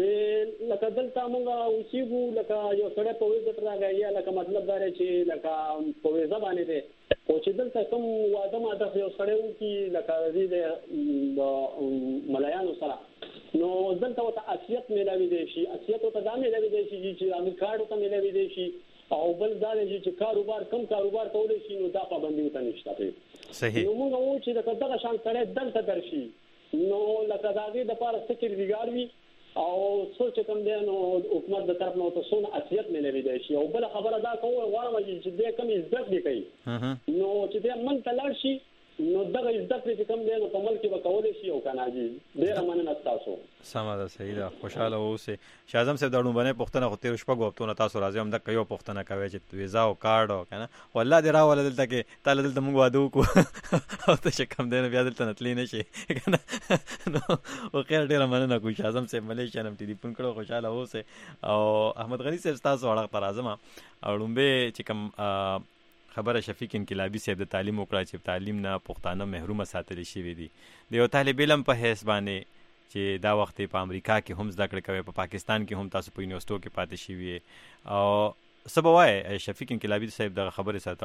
چې لکه دلته موږ اوسېږو لکه یو سړی په ویزټ راغی یا لکه مطلب دا دی چې لکه په ویزه باندې دی خو چې دلته کوم واده ماده یو سړی وکړي لکه دې د ملایانو سره نو دلته ورته اصلیت میلاوي دی شي اصلیت ورته دا میلاوي دی شي چې امیر کارډ ورته میلاوي دی شي او بل دا دی چې کاروبار کم کاروبار کولی شي نو دا پابندي ورته نشته. صحیح. نو موږ وایو چې لکه دغه شان سړی دلته درشي نو لکه د هغې دپاره څه کردګار وي او سوچ کوم دی نو حکومت د طرف نه ورته څونه اصلیت میلاوي دی شي. او بله خبره دا کوم غواړم چې دی کوم زده کړې کوي نو چې دی ملک ته لاړ شي نو دغه زده کړې چې کوم دی نو په ملک کې به کولی شي او که نه جي ډېره مننه ستاسو. سمه ده صحیح ده خوشحاله اوسئ. شاه اعظم صاحب دا لومړنۍ پوښتنه خو تېرو شپږو هفتو نه تاسو راځئ همدغه یو پوښتنه کوئ چې ویزا او کارډ او که نه خو الله دې راوله دلته کې تا له دلته موږ واده وکړو او ته چې کوم دی نو بیا دلته نه تللی نه شي که نه. نو خو خیر ډېره مننه کوو شاه اعظم صاحب ملیشیا نه هم ټلیفون کړو خوشحاله اوسئ. او احمد غني صاحب ستاسو اړخ ته راځم او لومبې چې کوم خبره شفیق انقلابي صاحب د تعلیم وکړه چې تعلیم نه پښتانه محرومه ساتلی شوي دي د یو طالب علم په حیث باندې چې دا وخت په امریکا کې هم زده کړې کوي په پاکستان کې هم تاسو په یونیورسټو کې پاتې شوي او څه به وایې شفیق انقلابي صاحب دغه خبرې سره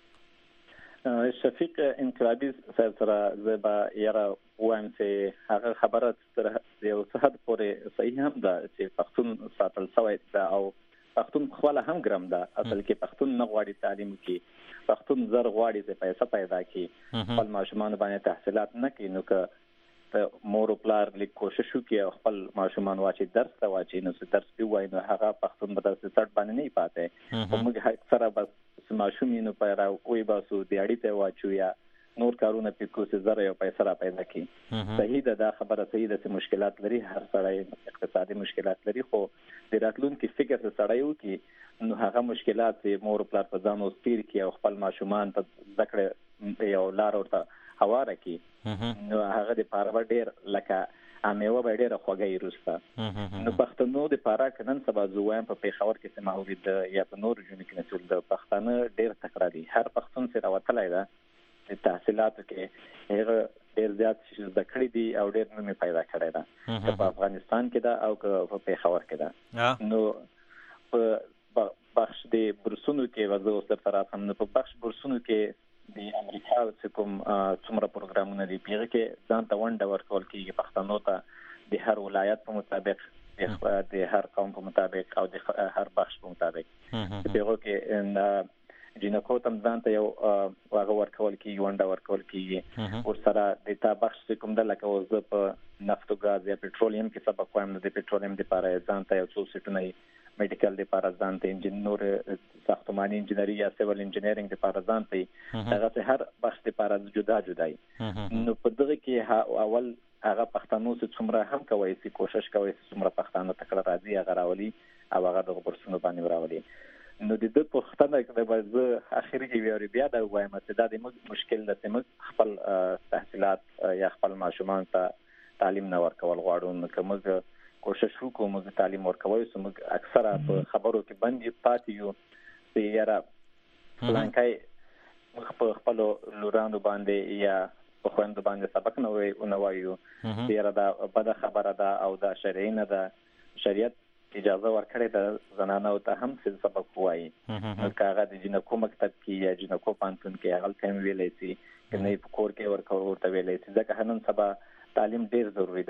تړلی؟ شفیق انقلابي صاحب سره زه به یاره ووایم چې هغه خبره تر یو څه حد پورې صحیح هم ده چې پښتون ساتل شوی ده او پښتون خپله هم ګرم ده. اصل کې پښتون نه غواړي تعلیم وکړي پښتون زر غواړي چې پیسه پیدا کړي خپل ماشومان باندې تحصیلات نه کوي نو که مور او پلار لیک کوشش وکړي او خپل ماشومان واچي درس ته واچي نو چې درس پې ووایي نو هغه پښتون به داسې سټ باندې نه وي پاتې. خو موږ اکثره بس ماشوم یې نو په راوی باسو دیاړي ته واچو یا نور کارونه پې کوو چې زر یو پیسه را پیدا کړي. صحیح ده دا خبره صحیح ده چې مشکلات لري هر سړی اقتصادي مشکلات لري خو د راتلونکي فکر چې سړی وکړي نو هغه مشکلات چې مور پلار په ځان اوس تېر کړي او خپل ماشومان ته زده کړې یو لار ورته هواره کړي نو هغه دپاره به ډېر لکه میوه به ډېره خوږه وي وروسته. نو پښتنو دپاره که نن سبا زه وایم په پېښور کې چې ما ولید یا په نورو ځایونو کې نسول د پښتانه ډېر تکړه دي. هر پښتون چې راوتلی ده تحصیلاتو کې هغه ډېر زیات زده کړي دي او ډېر نوم یې پیدا کړی ده که په افغانستان کې ده او که په پېښور کې ده. نو په بخش د بورسونو کې به زه اوس درته راسم نو په بخش بورسونو کې د امریکا چې کوم څومره پروګرامونه دي په هغه کې ځان ته ونډه ورکول کېږي پښتنو ته د هر ولایت په مطابق د هر قوم په مطابق او د هر بخش په مطابق په هغه کې جینکو تم ځان ته یو هغه ورکول کېږي ونډه ورکول کېږي ورسره د تا بخش چې کوم ده لکه اوس زه په نفت او ګاز یا پټرولیم کې سبق وایم نو د پټرولیم دپاره ځان ته یو څو سیټونه میډیکل دپاره ځان ته نور ساختماني انجینري یا سیول انجینرینګ دپاره ځان ته هغسې هر بخش دپاره جدا جدا وي. نو په دغه کې اول هغه پښتنو چې څومره هم کوی سي کوشش کوی چې څومره پښتانه تکړه راځي هغه راولي او هغه دغه بورسونو باندې راولي. نو د ده پوښتنه که به زه اخر کې بیا بیا دا ووایم چې دا د موږ مشکل ده چې موږ خپل تحصیلات یا خپل ماشومان ته تعلیم نه ورکول غواړو. نو که موږ کوشش وکړو موږ تعلیم ورکوی سو موږ اکثره په خبرو کې بند پاتې یو چې یاره فلانکی موږ په خپلو لورانو باندې یا په خویندو باندې سبق نه وایو چې یاره دا بده خبره ده او دا شرعي نه ده. شریعت اجازه ورکړې ده زنانو ته هم چې سبق ووایي نو که هغه د جینکو مکتب کې یا جینکو پوهنتون کې هغلته هم ویلی سي که نه یې په کور کې ورته ویلی سي ځکه نن سبا تعلیم ډېر ضروري ده.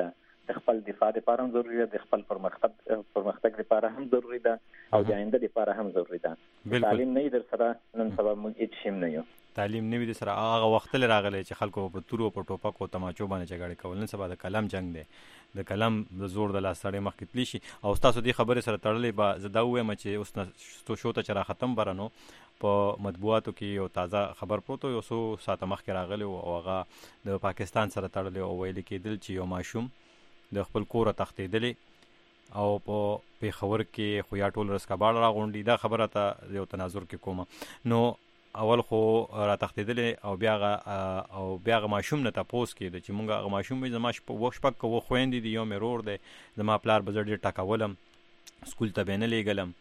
خپل دفاع لپاره هم ضروري ده، د خپل پرمختګ پرمختګ لپاره هم ضروري ده او د آینده لپاره هم ضروري ده. تعلیم نه در سره نن سبا موږ هیڅ شي نه یو. تعلیم نه وي د سره هغه وخت لري راغلی چې خلکو په تورو په ټوپکو تماچو باندې جګړه کول. نن سبا د کلم جنگ دی، د کلم د زور د لاس سره مخکې تلی شي. او تاسو دې خبرې سره تړلې به زه دا ووایم چې اوس نه شو ته چې را ختم برنو په مطبوعاتو کې یو تازه خبر پروت یو څو ساعته مخکې راغلی او هغه د پاکستان سره تړلی او ویل کېدل چې یو ماشوم د خپل کوره تښتېدلی او په پیښور کې خو یا ټول رسکباړ راغونډي. دا خبره ته یو تناظر کې کومه نو اول خو را تښتېدلی او بیا هغه او بیا هغه ماشوم نه تپوس کېده چې مونږ هغه ماشوم وي زما شپږ که اووه خویندې دي، یو مې ورور دی، زما پلار به زه ډېر ټکولم، سکول ته به یې نه لېږلم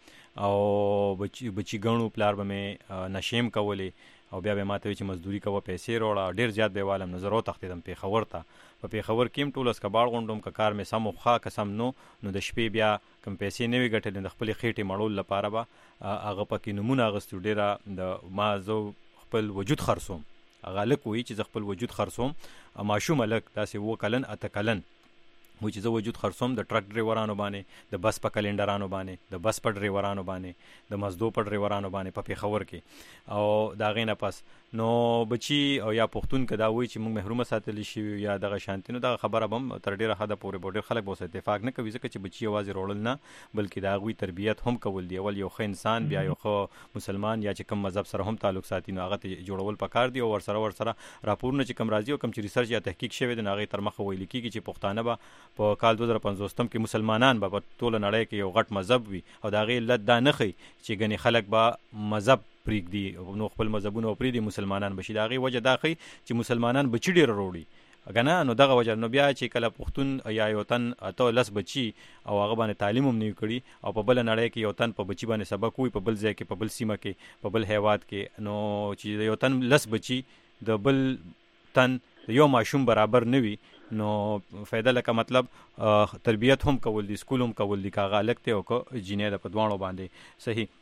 او بچي بچي ګڼو، پلار به مې نشیم کولې او بیا به ما ته وایي چې مزدوري کوه پیسې راوړه، ډېر زیات به یې والم. نو زه راوتښتېدم پیښور ته. په پیښور کې هم ټول اسکباړ غونډوم، که کار مې سم و ښه که سم نو نو د شپې بیا کوم پیسې نه وي ګټلې د خپلې خېټې مړولو لپاره به هغه پکې نومونه اخیستو. ډېره د ما زه خپل وجود خرڅوم، هغه هلک وایي چې زه خپل وجود خرڅوم، ماشوم هلک داسې اووه کلن اته کلن وایي چې زه وجود خرڅوم د ټرک ډریورانو باندې، د بس په کلنډرانو باندې، د بس په ډریورانو باندې، د مزدو په ډریورانو باندې په پیښور کې. او د هغې نه پس نو بچي او یا پښتون که دا وایي چې موږ محرومه ساتلی شوي یا دغه شانتي، نو دغه خبره به هم تر ډېره حده پورې به ډېر خلک به ورسره اتفاق نه کوي، ځکه چې بچي یوازې روړل نه بلکې د هغوی تربیت هم کول دي. اول یو ښه انسان، بیا یو ښه مسلمان یا چې کوم مذهب سره هم تعلق ساتي نو هغه ته جوړول پکار دي. او ورسره ورسره راپورونه چې کوم راځي او کوم چې ریسرچ یا تحقیق شوی دی نو هغې تر مخه ویل کېږي چې پښتانه به په کال دوه زره پنځوستم کې مسلمانان به په ټوله نړۍ کې یو غټ مذهب وي او د هغې علت دا نه ښیي چې ګنې خلک به مذهب پرېږدي نو خپل مذهبونه پرېږدي مسلمانان بشي. د هغې وجه دا ښیي چې مسلمانان بچي ډېره روړي که نه، نو دغه وجه نو بیا چې کله پښتون یا یو تن اته لس بچي او هغه باندې تعلیم هم نه وي کړي او په بله نړۍ کې یو تن په بچي باندې سبق وي په بل ځای کې، په بل سیمه کې، په بل هیواد کې، نو چې یو تن لس بچي د بل تن یو ماشوم برابر نه وي نو فایده لکه مطلب تربیت هم کول دي، سکول هم کول دي، که هغه هلک دی او که جینۍ ده، په دواړو باندې صحیح.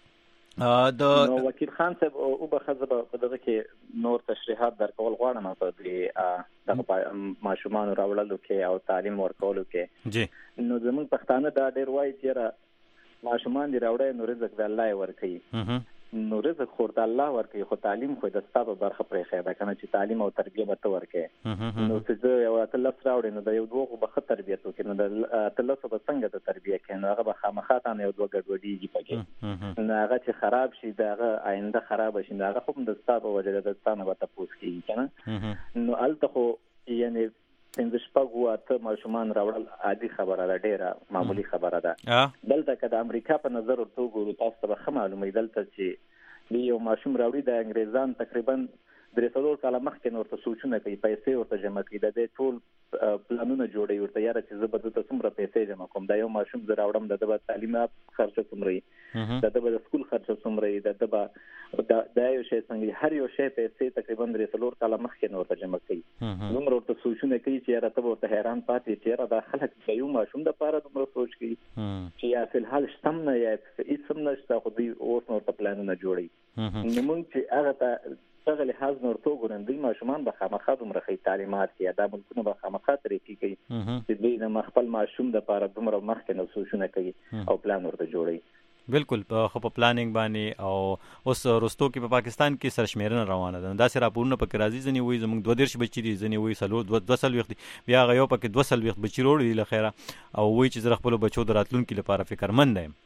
نو وکیل خان صاحب وبخښه زه به په دغه کې نور تشریحات درکول غواړم په دې دغه ماشومانو راوړلو کې او تعلیم ورکولو کې. جی نو زموږ پښتانه دا ډېر وایي چې یاره ماشومان دې راوړی نو رزق د الله یې ورکوي. نو رزق خو د الله ورکوي خو تعلیم خو د ستا په برخه پرېښی ده که نه چې تعلیم او تربیه به ته ورکوې. نو چې زه یو اتلس راوړې نو د یو دوه خو به ښه تربیت وکړي نو د اتلسو به څنګه ته تربیه کوې نو هغه به خامخا تا نه یو دوه ګډوډېږي پکې نو هغه چې خراب شي د هغه آینده خرابه شي نو هغه خو هم د ستا په وجه د ستا نه به تپوس کېږي که نه. نو هلته خو یعنې پنځه شپږ اووه اته ماشومان راوړل عادي خبره ده، ډېره معمولي خبره ده. دلته که د امریکا په نظر ورته وګورو تاسو ته به ښه معلوموي دلته چې دی یو ماشوم راوړي د انګریزان تقریبا درې څلور کاله مخکې نو ورته سوچونه کوي، پیسې ورته جمع کوي، د دې ټول پلانونه جوړوي ورته یاره چې زه به دلته څومره پیسې جمع کوم، دا یو ماشوم زه راوړم د ده به تعلیمات خرچه څومره وي، د ده به د سکول خرچه څومره وي، د ده به دا یو شی څنګه هر یو شی پیسې تقریبا درې څلور کاله مخکې نو ورته جمع کوي. دومره ورته سوچونه کوي چې یاره ته به ورته حیران پاتې چې یاره دا خلک د یو ماشوم دپاره دومره سوچ کوي چې یا فی الحال شته هم نه یا هېڅ هم نه شته خو دوی اوس نو ورته پلانونه جوړوي. نو موږ چې هغه ته دغه لحاظ نه ورته وګورم دوی ماشومان به خامخا دومره ښه تعلیمات کوي، دا ملکونه به خامخا ترقي کوي چې دوی د خپل ماشوم دپاره دومره مخکې نه سوچونه کوي او پلان ورته جوړوي. بالکل خو په پلانینګ باندې او اوس رستو کې په پاکستان کې سرشمیرنه روانه ده، داسې راپورونه پکې راځي، ځینې وایي زموږ دوه دېرش بچي دي، ځینې وایي څلور دوه څلوېښت دي، بیا هغه یو پکې دوه څلوېښت بچي راوړي دي له خیره او وایي چې زه خپلو بچو د راتلونکي لپاره فکرمند یم.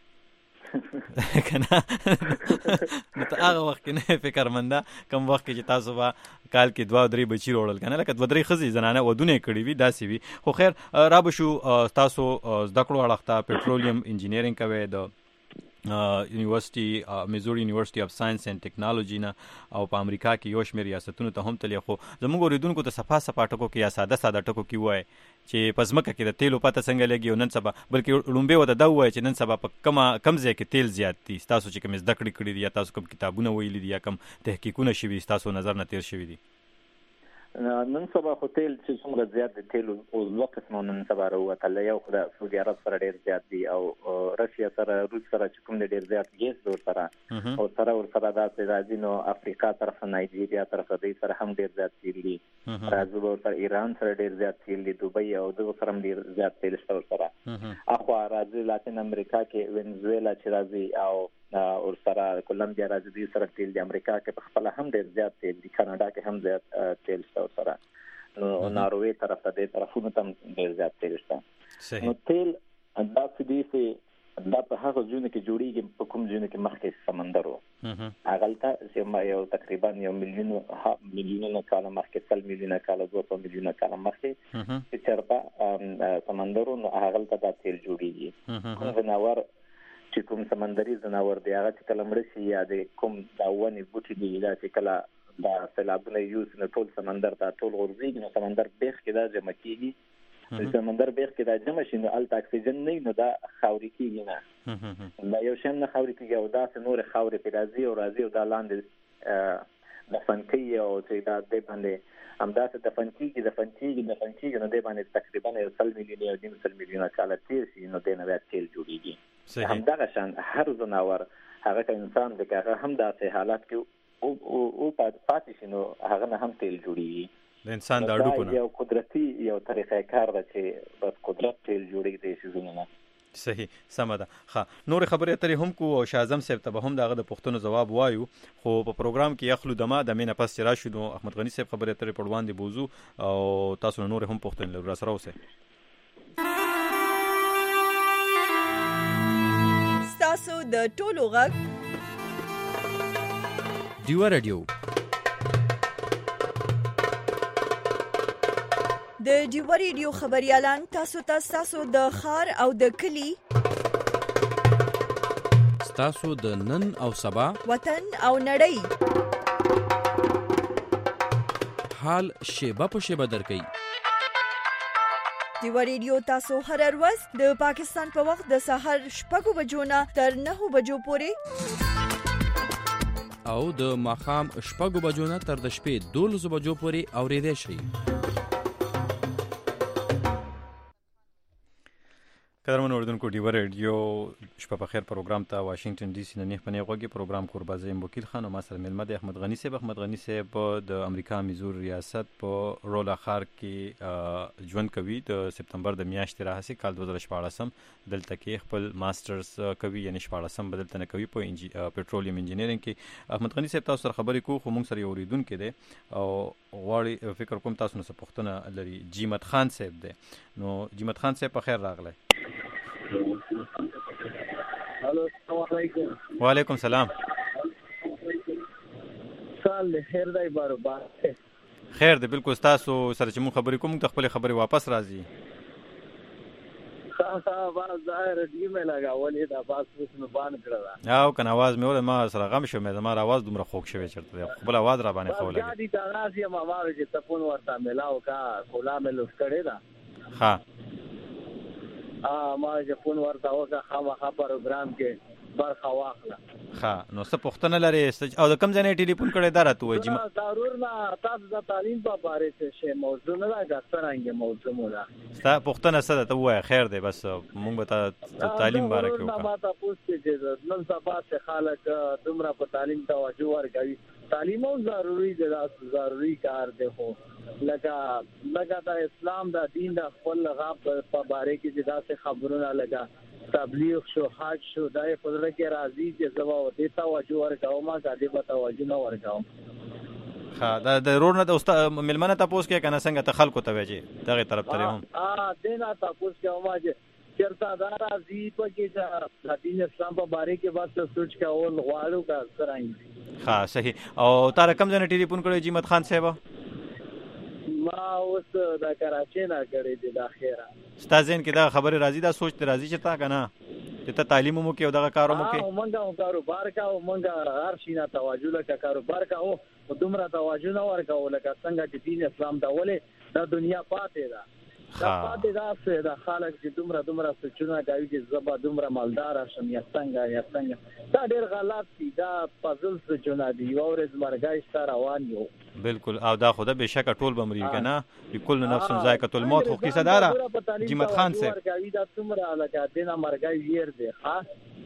کنه نو ته هغه وخت کې نه فکرمنده کوم وخت کې چې تاسو به کال کې دوه درې بچي راوړل کنه لکه دوه درې ښځې زنانه ودونه یې کړي وي داسې وي. خو خیر را به شو تاسو زده کړو اړخ ته پټرولیم انجینیرینګ کوئ د یونیورسټي میزوري یونیورسټي اف ساینس اینډ ټیکنالوژي نه او په امریکا کې یو شمېر ریاستونو ته هم تللی، خو زموږ اورېدونکو ته صفا صفا ټکو کې یا ساده ساده ټکو کې ووایي چې په ځمکه کې د تیلو پته څنګه لګي او نن سبا بلکې لومبې ورته دا ووایي چې نن سبا په کومه کم ځای کې تیل زیات دي، تاسو چې کوم زده کړې کړي دي یا تاسو کوم کتابونه ویلي دي یا کوم تحقیقونه شوي ستاسو نظر نه تیر شوي دي. نن سبا خو تیل چې څومره زیات دي تیل او دوه قسمه نن سبا راوتل یو خو د سعودي عرب سره ډیر زیات دي او راشیا سره روس سره چې کوم ډیر زیات ګیس ور سره او سره ور سره د راځي نو افریقا طرف نایجیریا طرف د سره هم ډیر زیات تیل دي راځي ور سره ایران سره ډیر زیات تیل دي دوبۍ او د سره هم ډیر زیات تیل شته سره اخو راځي لاتین امریکا کې وینزویلا چې راځي او او سره کولمبیا راځي د سره تیل د امریکا کې په خپل هم ډیر زیات تیل دي کاناډا کې هم زیات تیل شته سره نو ناروې طرف ته د طرفونو تم ډیر زیات تیل شته نو تیل دا څه دي چې دا په هغه ځونه کې جوړیږي په کوم ځونه کې مخکې سمندرو هغه ته یو تقریبا یو میلیون میلیونه کاله مخکې سل میلیونه کاله دوه سوه میلیونه کاله مخکې چې چرته سمندرو نو هغه ته دا تیل جوړیږي کوم ځناور چې کوم سمندري ځناور دی هغه چې کله مړ شي یا د کوم دا ونې بوټي دی دا چې کله دا سیلابونه یوز نه ټول سمندر ته ټول غورځي نو سمندر بیخ کې دا جمع کیږي د سمندر بیخ کې دا جمع شي نو الته اکسیجن نه نو دا خاوري کیږي نه دا یو شم نه خاوري کیږي او دا څه نور خاوري په راځي او راځي او دا لاندې د فنکي او چې دا د باندې همدا څه د فنکي د فنکي د فنکي نو د باندې تقریبا یو سل میلیون او نیم سل میلیون کاله تیر شي نو د نوې تیل جوړیږي همدغه شان هر ځناور هغه که انسان د هغه هم داسې حالات کې او او پاتې شي نو هغه نه هم تیل جوړیږي د انسان د اډوکو نه یو قدرتي یو طریقې کار ده چې بس قدرت تیل جوړیږي د شیزونه نه صحیح سمه ده. ښه نور خبرې اترې هم کو او شاعظم صاحب ته به هم دغه د پوښتنو جواب وایو خو په پروګرام کې یخلو دمه د مینه پس چې راشي نو احمد غنی صاحب خبرې اترې په وړاندې بوزو او تاسو نور هم پوښتنې لرو سره اوسئ. تاسو د ټولو غږ ډیو رادیو د ډیو رادیو خبريالان تاسو ته تاسو د خار او د کلی تاسو د نن او سبا وطن او نړۍ حال شیبه په شیبه درکې. ډیو رادیو تاسو هر ورځ د پاکستان په وخت د سحر شپږ بجو نه تر نهه بجو پورې او د ماښام شپږ بجو نه تر د شپې دولس بجو پورې اورېدای شئ. قدرمن اوریدونکو ډیو رادیو شپه په خیر پروګرام ته واشنگټن ډي سي نه نه پنه غوږی پروګرام کوربازم وکیل خان او ما سره ملمه د احمد غنی صاحب احمد غنی صاحب د امریکا میزور ریاست په رولا خار کې ژوند کوي د سپتمبر د میاشتې راهسي کال دوه زره شپاړسم دلته کې خپل ماسترز کوي یعنی شپاړسم بدلته نه کوي په پټرولیم انجینیرینګ کې. احمد غنی صاحب تاسو سره خبرې کوو خو موږ سره اوریدونکو دی او غواړي فکر کوم تاسو نه څه پوښتنه لري. جیمت خان صاحب دی نو جیمت خان صاحب په خیر راغلی. هلو السلام علیکم. وعلیکم سلام. سال خیر دی برابر خیر دی بالکل تاسو سره چې مون خبرې کوم ته خپل خبرې واپس راځي. ها ها باز ظاهر دی مې لگاولې دا باز اوس نو باندې کړل او کنه आवाज مې ور ما سره غم شو مې زما आवाज دومره خوښ شوی چرته خپل आवाज را باندې خو لګي. دا دي دا راځي ما واره چې تفون ورته ملاو کا کولا مې لوس کړی دا. ها ا ما چې فون ورته وکړه خامخا پروګرام کې برخه واخله. ها نو څه پوښتنه لري او د کوم ځای ټلیفون کړی دا راته وایي چې ضرور نه تاسو د تعلیم په اړه څه شی موضوع نه راځه څنګه موضوع مولا ستا پوښتنه څه ده ته وایي خیر دی بس مونږ ته تعلیم باره کې وکړو. ما ته پوښتنه چې نن سبا څه خلک دومره په تعلیم توجه ورکوي. تعلیم او ضروري دی دا ضروري کار دی خو لکه لکه د اسلام د دین د خپل غاب په باره کې چې دا څه خبرونه لګا تبلیغ شو حج شو دای په لاره کې راځي چې زما او د توجه ورکاو ما غاډي په توجه نه ورکاو. ها دا د رور نه د استاد ملمنه تاسو کې کنه څنګه ته خلکو ته وځي دغه طرف ته هم ا دینا تاسو کې ما چې چرته دا راځي په کې چې د دین اسلام په باره کې واسطه سوچ کول غواړو کا څنګه. ها صحیح او تا رقم ځنه ټلیفون کړی جیمت خان صاحب؟ ما اوس د کراچۍ نه کړی دی د اخیرا. ستا ځین کې دا خبره راځي دا سوچ ته راځي چې تا کنه چې ته تعلیم مو کې او دغه کارو مو کې. ها مونږه کاروبار کاو مونږه هر شي نه توجه لکه کاروبار کاو او دومره توجه نه ورکاو لکه څنګه چې دین اسلام دا ولې د دنیا پاتې ده. دا پاتې دا څه دا خلک چې دومره دومره سچونه کوي چې زبا دومره مالدار شم یا څنګه یا څنګه دا ډېر غلط دي دا پازل سچونه دي یو ورځ مرګای ستاره روان یو بالکل او دا خو د بشک ټول بمری کنه بكل نفس ذائقه الموت خو کیسه دارا جمعت خان سے دا څومره لکه دینه مرګای ویر دی ها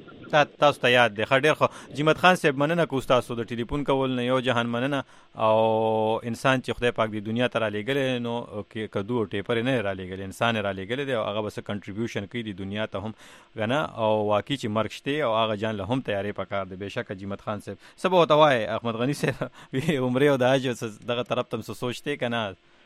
تاسو ته یاد دی خډیر خو جمعت خان صاحب مننه کو تاسو د ټلیفون کول نه یو جهان مننه او انسان چې خدای پاک دی دنیا ته را لېګل نو کې کدو ټیپر نه را لېګل انسان را لېګل دی او هغه بس کنټریبیوشن کوي د دنیا ته هم غنا او واقعي چې مرګ شته او هغه جان له هم تیارې پکار دی بهشکه جمعت خان صاحب سبا وتوای احمد غنی صاحب عمره او د اج دغه طرف تم سوچته کنه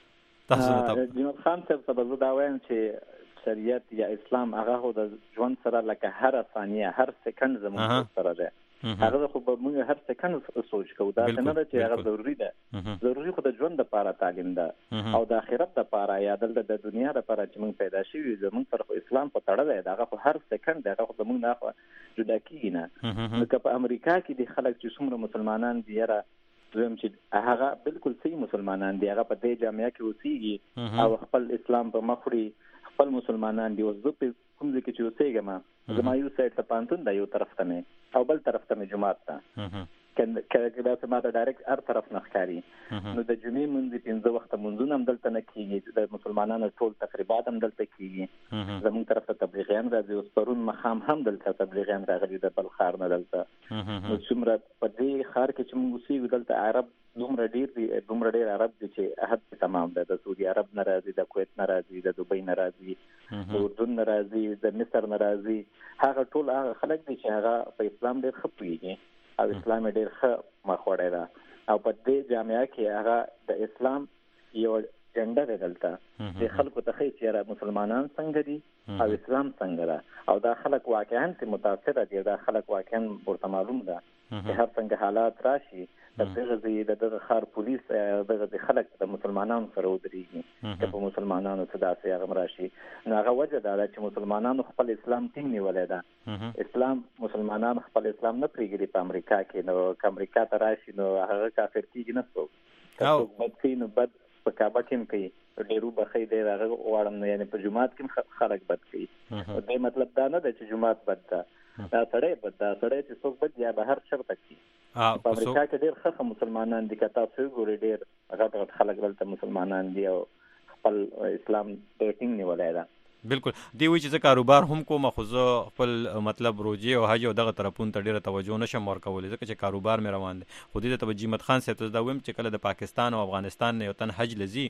تاسو ته جمعت خان صاحب سبا دا وایم چې شریعت یا اسلام هغه هو د ژوند سره لکه هر ثانیه هر سکند زموږ سره ده هغه خو به موږ هر سکند سوچ کوو دا نه ده چې هغه ضروری ده ضروری خو د ژوند لپاره تعلیم ده او د آخرت لپاره یا د دنیا لپاره چې موږ پیدا شوي زموږ سره اسلام په تړه ده هغه خو هر سکند هغه خو زموږ نه جدا کیږي نه لکه په امریکا کې د خلک چې څومره مسلمانان دي یاره زم چې هغه بالکل صحیح مسلمانان دي هغه په دې جامعه کې اوسېږي او خپل اسلام په مخوري خپل مسلمانان دی او زه په کوم ځای کې چې اوسېږم زما یو سایډ ته پانتون دی یو طرف ته مې او بل طرف ته مې جومات ته کله دا څه ماته ډایرکټ هر طرف نه ښکاري نو د جمعې مونځ پنځه وخته مونځونه هم دلته نه کېږي د مسلمانانو ټول تقریبات هم دلته کېږي زموږ طرف ته تبلیغیان راځي اوس پرون مخام هم دلته تبلیغیان راغلي د بل ښار نه دلته نو څومره په دې ښار کې چې موږ اوسېږو دلته عرب دومره ډېر دي دومره ډېر عرب دي چې حد تمام ده د سعودي عرب نه راځي د کویت نه راځي د دوبۍ نه راځي د اردن نه راځي د مصر نه راځي هغه ټول هغه خلک دي چې هغه په اسلام ډېر ښه پوهېږي او اسلام ډېر ښه مخوړی ده او په دې جامعه کې هغه د اسلام یو جنډه ده دلته د خلکو ته ښایي چې مسلمانان څنګه دي او اسلام څنګه ده او دا خلک واقعا چې متاثره دي دا خلک واقعا ورته معلوم ده چې هر څنګه حالات راشي دغه ځای د دغه ښار پولیس دغه خلک د مسلمانانو سره ودرېږي چې په مسلمانانو څه داسې هغه راشي نو هغه وجه دا ده چې مسلمانانو خپل اسلام ټینګ نیولی ده اسلام مسلمانان خپل اسلام نه پرېږدي په امریکا کې نو که امریکا ته راشي نو هغه کافر کېږي نه څوک که څوک بد کوي نو بد په کعبه کې هم کوي ډېرو بخۍ دی هغه غواړم نو یعنې په جومات کې هم خلک بد کوي دې مطلب دا نه ده چې جومات بد ده دا سړی بد ده سړی چې څوک بد یا بهر چېرته کوي په امریکا کې ډېر ښه مسلمانان دي که تاسو وګورئ ډېر غټ غټ خلک دلته مسلمانان دي او خپل اسلام ډېر ټینګ نیولی ده بالکل دی وی چې زه کاروبار هم کوم خو زه خپل مطلب روجي او حج او دغه طرفون ته ډیره توجه نشم ورکولی ځکه چې کاروبار مې روان دی خو دې ته جمعت خان صاحب ته دا ویم چې کله د پاکستان او افغانستان نه یو تن حج لزی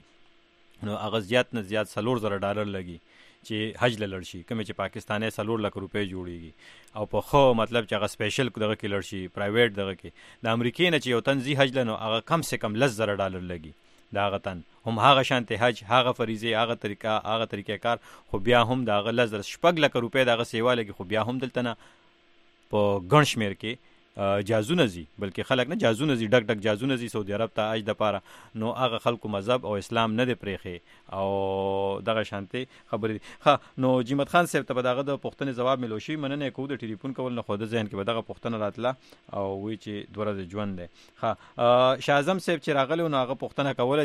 نو هغه زیات نه زیات څلور زره ډالر لګي چې حج له لړ شي کوم چې پاکستاني څلور لک روپۍ جوړیږي او په خو مطلب چې هغه سپیشل دغه کې لړ شي پرایویټ دغه کې د امریکای نه چې یو تن زی حج لنو هغه کم سے کم لس زره ډالر لګي دا غتن هم هغه شانته حج هغه فریضه هغه طریقه هغه طریقې کار خو بیا هم دا غ لس زره شپږ لک روپۍ دغه سیوا لګي خو بیا هم دلته نه په ګڼ شمیر کې جازونه زی بلکې خلک نه جازونه زی ډک ډک جازونه زی سعودي عرب ته اج د پاره نو هغه خلکو مذهب او اسلام نه دی پرېخي او دغه شانتي خبرې دي ها نو جمعت خان صاحب ته دغه د پښتنې جواب ملو شي مننه کو د ټلیفون کول نه خو د ذهن کې دغه پښتنه راتله او وی چې دوره د ژوند دی ها شاعظم صاحب چې راغلی نو هغه پښتنه کوله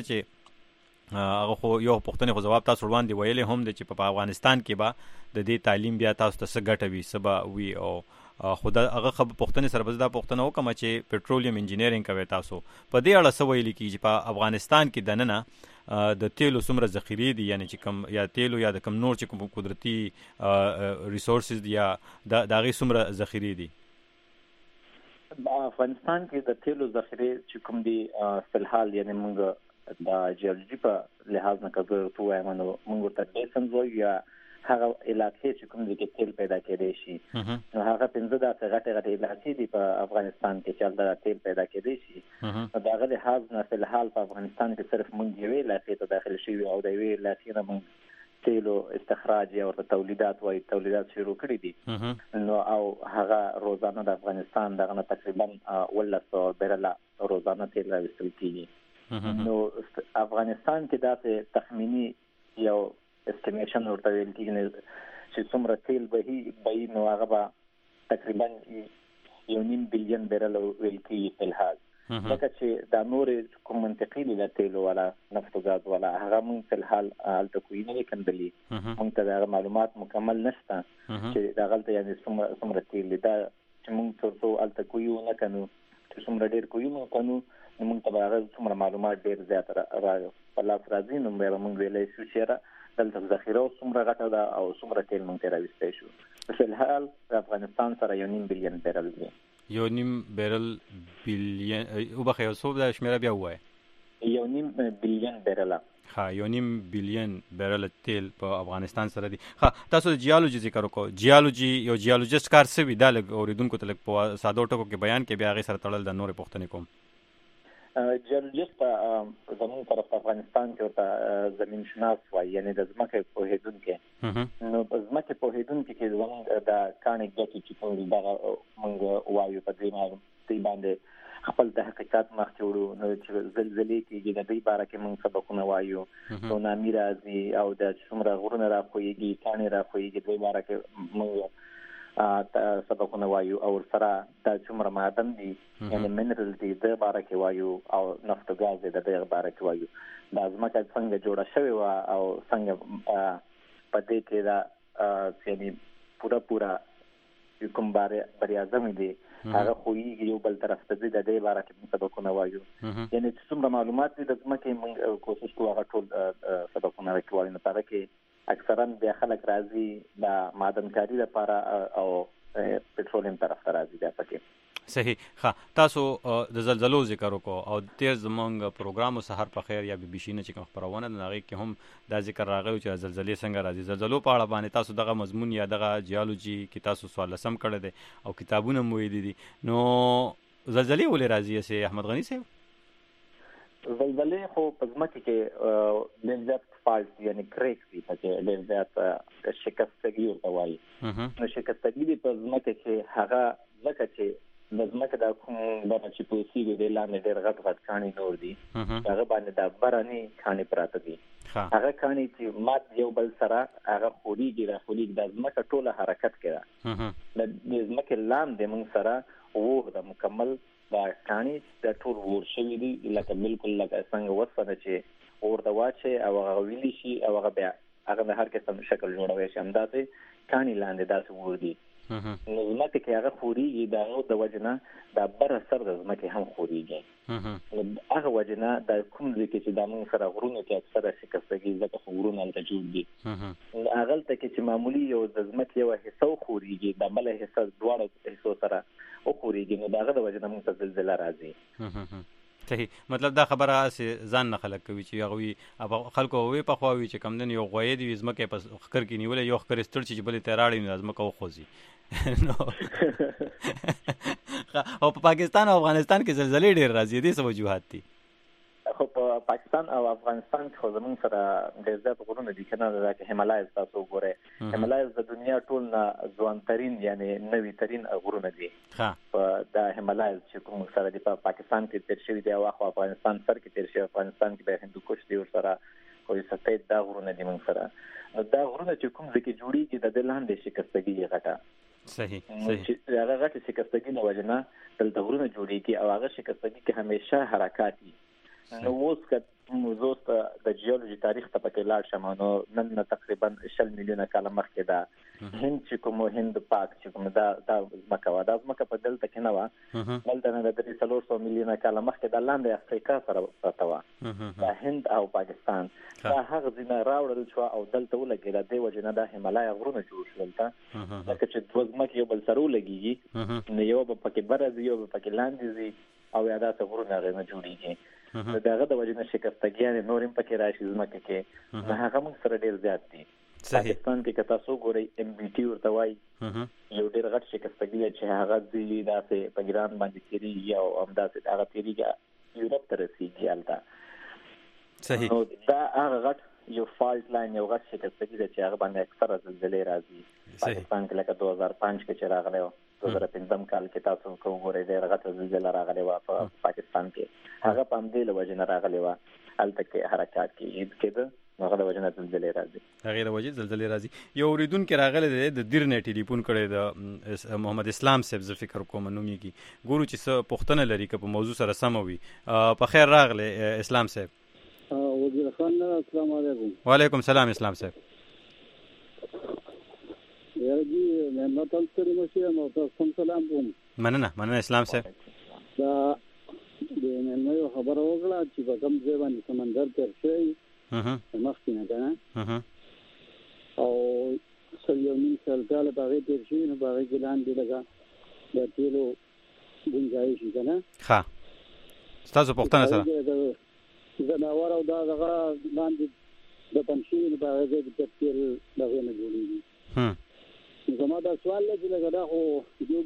چې هغه خو یو پښتنې خو جواب تاسو وړاندې ویلې هم د چې په افغانستان کې به د دې تعلیم بیا تاسو ته څه ګټه وي سبا وي او خدا هغه خب پښتنې سره بس دا پښتنه وکم چې پېټرولیم انجینیرینګ کوي تاسو په دې اړه څه ویل کیږي په افغانستان کې دننه د تیلو څومره ذخیرې دي یعنی چې کم یا تیلو یا د کم نور چې کوم قدرتي ریسورسز دي یا د هغې څومره ذخیرې دي افغانستان کې د تیلو ذخیرې چې کوم دي فلحال یعنی موږ د جیولوژي په لحاظ نه که زه وایم نو موږ ورته بیسنز وایو یا هغه علاقې چې کوم ځای کې تیل پیدا کېدی شي نو هغه پنځه داسې غټې غټې علاقې دي په افغانستان کې چې هلته تیل پیدا کېدی شي نو د هغه لحاظ نه فلحال په افغانستان کې صرف موږ یوې علاقې ته داخل شوي او د یوې علاقې نه موږ تیلو استخراج یا ورته تولیدات وایي تولیدات شروع کړي دي نو او هغه روزانه د افغانستان دغه نه تقریبا اوولس سوه بیرله روزانه تیل راویستل کېږي نو افغانستان کې داسې تخمیني یو استیمیشن ورته ویل کېږي چې څومره تیل بهي نو هغه به تقریبا یو نیم بلیون بیرل ویل کېږي فلحال لکه چې د نور کوم منطقي د تیلو ولا نفت او غاز ولا هغه مونږ په حال الته کوی نه کندلی مونږ ته د معلومات مکمل نشته چې دا غلطه یعنی څومره څومره تیل دا چې مونږ تاسو الته کوی نه کنو چې څومره ډیر کوی نه کنو مونږ ته هغه څومره معلومات ډیر زیات راغلي په لاس راځي نو مونږ ویلې شو چې دلته ذخیره څومره غټه ده او څومره تیل مونږ ته راوستي شو په الحال د افغانستان سره یو نیم بلین بیرل دی یو نیم بیرل بلین او بخیر صوب د شمیره بیا وای یو نیم بلین بیرل ها یو نیم بلین بیرل تیل په افغانستان سره دی. ها تاسو د جیولوژي ذکر وکړو. جیولوژي یو جیولوژیست کار څه وی دا لګ اوریدونکو ته لګ په ساده ټکو کې بیان کې بیا غي سره تړل د نورې پوښتنې کوم. جیولوژیست زمون طرف افغانستان کې ورته زمين شناس وایي یعنی د ځمکې په هیدون کې نو په ځمکې په هیدون کې زمون د کاني ګټي چې کوم دا موږ وایو په دې باندې دې باندې خپل د حقیقت مخ جوړو نو چې زلزلې کې د دې باره کې موږ سبقونه وایو نو نامي راځي او د څومره غرونه راخويږي کاني راخويږي دې باره کې موږ ا سبقونه وایو او سره د څومره معدن دي یعنی منرال دي د باره کې وایو او نفت او غاز د دې باره کې وایو د ځمکه څنګه جوړه شوی و او څنګه په دې کې دا یعنی پورا پورا کوم باره بری اعظم دي هغه خوېږي یو بل طرف ته د دې باره کې سبقونه وایو یعنی څومره معلومات دي د ځمکې موږ کوشش کوو هغه ټول سبقونه راکوي نه پاره کې اکثرا د خلک راځي د معدنکاری لپاره او پټرولیم طرف ته راځي دا پکې صحیح. ها تاسو د زلزلو ذکر وکړو او تیر زمونږ پروګرام سحر په خیر یا بي بي سي نه چې کوم خبرونه د هغه کې هم دا ذکر راغلی چې زلزلې څنګه راځي. زلزلو په اړه باندې تاسو دغه مضمون یا دغه جیولوژي کې تاسو سوال لسم کړی دی او کتابونه مو ویلي دي نو زلزلې ولې راځي سي احمد غنی صاحب؟ زلزلې خو په ځمکه کې ډېر زیات فالټ یعنی کریک دي چې ډېر زیات شکستګي ورته وایي نو شکستګي په ځمکه کې هغه ځکه چې د ځمکه د کوم د چې په سیګو د لاندې ډېر غټ غټ کاني نور دي هغه باندې د باراني کاني پراته دي هغه کاني چې مات یو بل سره هغه خوريږي را خوريږي د ځمکه ټوله حرکت کوي د ځمکه لاندې موږ سره وو د مکمل دا کاني د ټول ور شوی دي لکه بالکل لکه څنګه وسنه چې اور د واچي او هغه ویلی شي او هغه بیا هغه د هر قسم شکل جوړوي چې همداسې کاني لاندې داسې ور دي نو ځمکه کې هغه خوريږي دا نو د وجنه د بر سر د ځمکه هم خوريږي هغه وجنه د کوم ځکه چې د موږ سره غرونه کې اکثره شکستګي ځکه غرونه ته جوړ دي هغه ته کې چې معمولی یو د ځمکه یو حصہ خوريږي د بل حصہ دواړو حصو سره او خوريږي نو داغه د وجنه موږ ته زلزلہ راځي. صحیح. مطلب دا خبره چې ځان نه خلک کوي چې هغه خلکو وي په خواوي چې کم دن یو غوي دی زمکه په خکر کې نیولې یو خکر ستړ چې بلې تراړي نه زمکه وخوځي او په پاکستان او افغانستان کې زلزلې ډېر راځي دي څه وجوهات دي؟ خو په پاکستان او افغانستان کې خو زموږ سره ډېر زیات غرونه دي کنه دا کې هیمالایز تاسو ګوره هیمالایز د دنیا ټول نه ځوانترین یعنی نوی ترین غرونه دي په دا هیمالایز چې کوم سره دی په پاکستان کې تیر شوی دی او افغانستان سره کې تیر شوی افغانستان کې د هندوکش دی ور سره کوئی سفید دا غرونه دي موږ سره دا غرونه چې کوم ځکه جوړیږي د لاندې شکستګي غټه صحیح صحیح هغه غټه شکستګي نه وجنه د غرونه جوړیږي او هغه شکستګي کې همیشه حرکت دي نو اوس که موضوع د جیولوژي تاریخ ته پکې لاړ شم نو نن تقریبا شل میلیونه کاله مخکې دا هند چې کوم هند پاک چې کوم دا د ځمکه و دا ځمکه په دلته کې نه و دلته نه د درې څلور سوه میلیونه کاله مخکې د لاندې افریقا سره پرته وه د هند او پاکستان دا هغه ځینه راوړل شو او دلته ولګېده دې وجې نه دا هیمالیا غرونه جوړ شول دلته لکه چې دوه ځمکې یو بل سره ولګېږي نو یو به پکې بره ځي یو به پکې لاندې ځي او یا داسې غرونه هغې نه جوړېږي دغه د وجې نه شکستګیانې نور هم پکې راشي ځمکه کې نو هغه موږ سره ډېر زیات دي. پاکستان کې که تاسو ګورئ ایم بي ټي ورته وایي یو ډېر غټ شکستګي ده چې هغه ځي داسې په ګران باندې تېرېږي او همداسې هغه تېرېږي یورپ ته رسېږي هلته صحیح نو دا هغه غټ یو فالټ لاین یو غټ شکستګي ده چې هغه باندې اکثره زلزلې راځي پاکستان کې لکه دوه زره پنځ کې چې راغلی و دوه زره پنځم کال کې تاسو کو ګورئ ډېر غټه زلزله راغلی وه په پاکستان کې هغه په همدې له وجې نه راغلی وه هلته کې حرکات کېږي هغه د وجنه زلزلې راځي هغه د وجه زلزلې راځي. یو اوریدونکو راغله د دیر نه ټلیفون کړی د محمد اسلام صاحب ز فکر کوم نومي کی ګورو چې څه پښتنه لري که په موضوع سره سم وي. په خیر راغله اسلام صاحب. وزیر خان السلام علیکم. وعلیکم السلام اسلام صاحب. یارجی محمد تلسری مشه مو تاسو سلام کوم. مننه مننه اسلام صاحب. دا د نن یو خبر وکړه چې په کوم ځای باندې سمندر تر شي اها مخکې نه کنه اها او سلیمین سلطاله باغې تر شي نو باغې ګلان دی لگا د تیلو گنجائش کنه. ها تاسو پښتنه سره زناور او دا هغه باندې د پنځین باغې د تیل دغه نه جوړیږي. هم زما دا سوال لږ لږ دا خو یو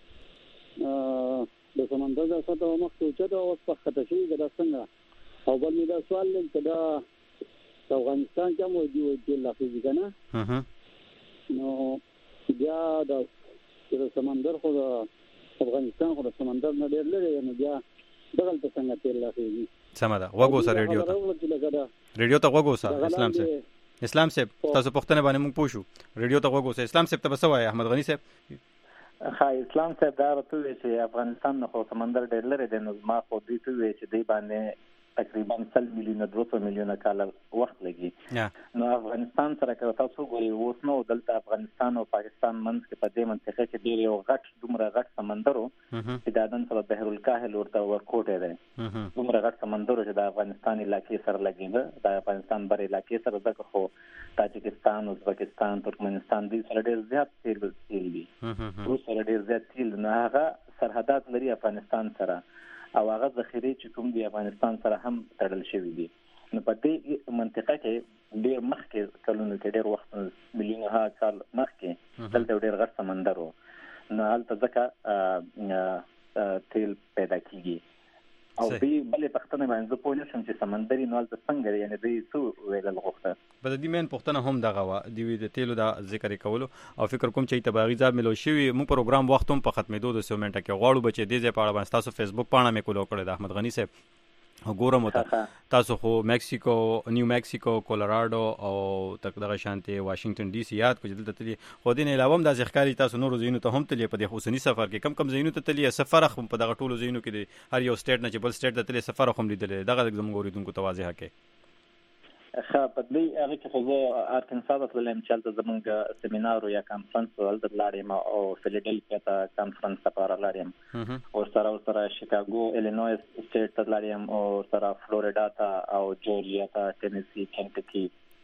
د سمندر د سطح مخ ته چته او په خطه شي دا څنګه او بل می دا سوال لږ دا افغانستان کې مو دی د لافي کنه. ها نو بیا دا د سمندر خو د افغانستان خو د سمندر نه ډېر لري نو بیا دغه ته څنګه تل لافي سم ده وګو سره ریډیو ته ریډیو ته وګو سره اسلام صاحب. اسلام صاحب تاسو پښتنه باندې موږ پوښو ریډیو ته وګو سره اسلام صاحب ته بسوای احمد غنی صاحب. ها اسلام صاحب دا راته چې افغانستان نه خو سمندر ډېر لري د نو ما خو دې ته وی چې دی باندې تقریبا سل میلیونه دوه سوه میلیونه کال وخت لګي. نو افغانستان سره که تاسو ګورئ اوس نو دلته افغانستان او پاکستان منځ کې په دې منطقه کې ډېر یو غټ دومره غټ سمندرو چې دا دن سره بحر الکاهل ورته ورکوټه ده. دومره غټ سمندرو چې د افغانستان علاقې سره لګي د افغانستان بر علاقې سره دغه خو تاجکستان ازبکستان ترکمنستان دې سره ډېر زیات تیل دي روس سره ډېر زیات تیل نه هغه سرحدات لري افغانستان سره او هغه ذخیره چې کوم دی افغانستان سره هم تړل شوی دي. نو په دې منطقه کې ډېر مخکې کلونو کې ډېر وخت میلیونه ها کال مخکې دلته ډېر غټ سمندر و نو هلته ځکه تیل پیدا کیږي او دې بلې پښتنه باندې په پوهه شم چې سمندري نو هلته څنګه یعنی دې څو ویل غوښته بل دې مین پښتنه هم دغه وا دی د تیلو دا ذکر کولو او فکر کوم چې تباغي ځاب ملو شوی مو پروګرام وخت هم په ختمېدو د سو منټه کې غواړو بچي دې ځای په اړه باندې تاسو فیسبوک پاڼه مې کولو کړی د احمد غنی صاحب ګورم وته تاسو خو میکسیکو نیو میکسیکو کولراډو او تک دغه شانتي واشنگټن ډي سي یاد کوجل ته تلی خو دین علاوه هم د ځخکاری تاسو نور زینو ته هم تلی په د حسیني سفر کې کم کم زینو ته تلی سفر خو په دغه ټولو زینو کې هر یو سټیټ نه چې بل سټیټ ته تلی سفر خو لیدل دغه زموږ اوریدونکو توازیه کې ښه په دې هغه کې خو زه ارکنسا ته تلم چې هلته زموږ سیمینار یا کانفرنس هلته لاړم او فیلډلفیا ته کانفرنس لپاره لاړم او سره سره شیکاګو ایلینویس سټیټ ته لاړم او سره فلوریډا ته او جورجیا ته ټینیسی کنټکی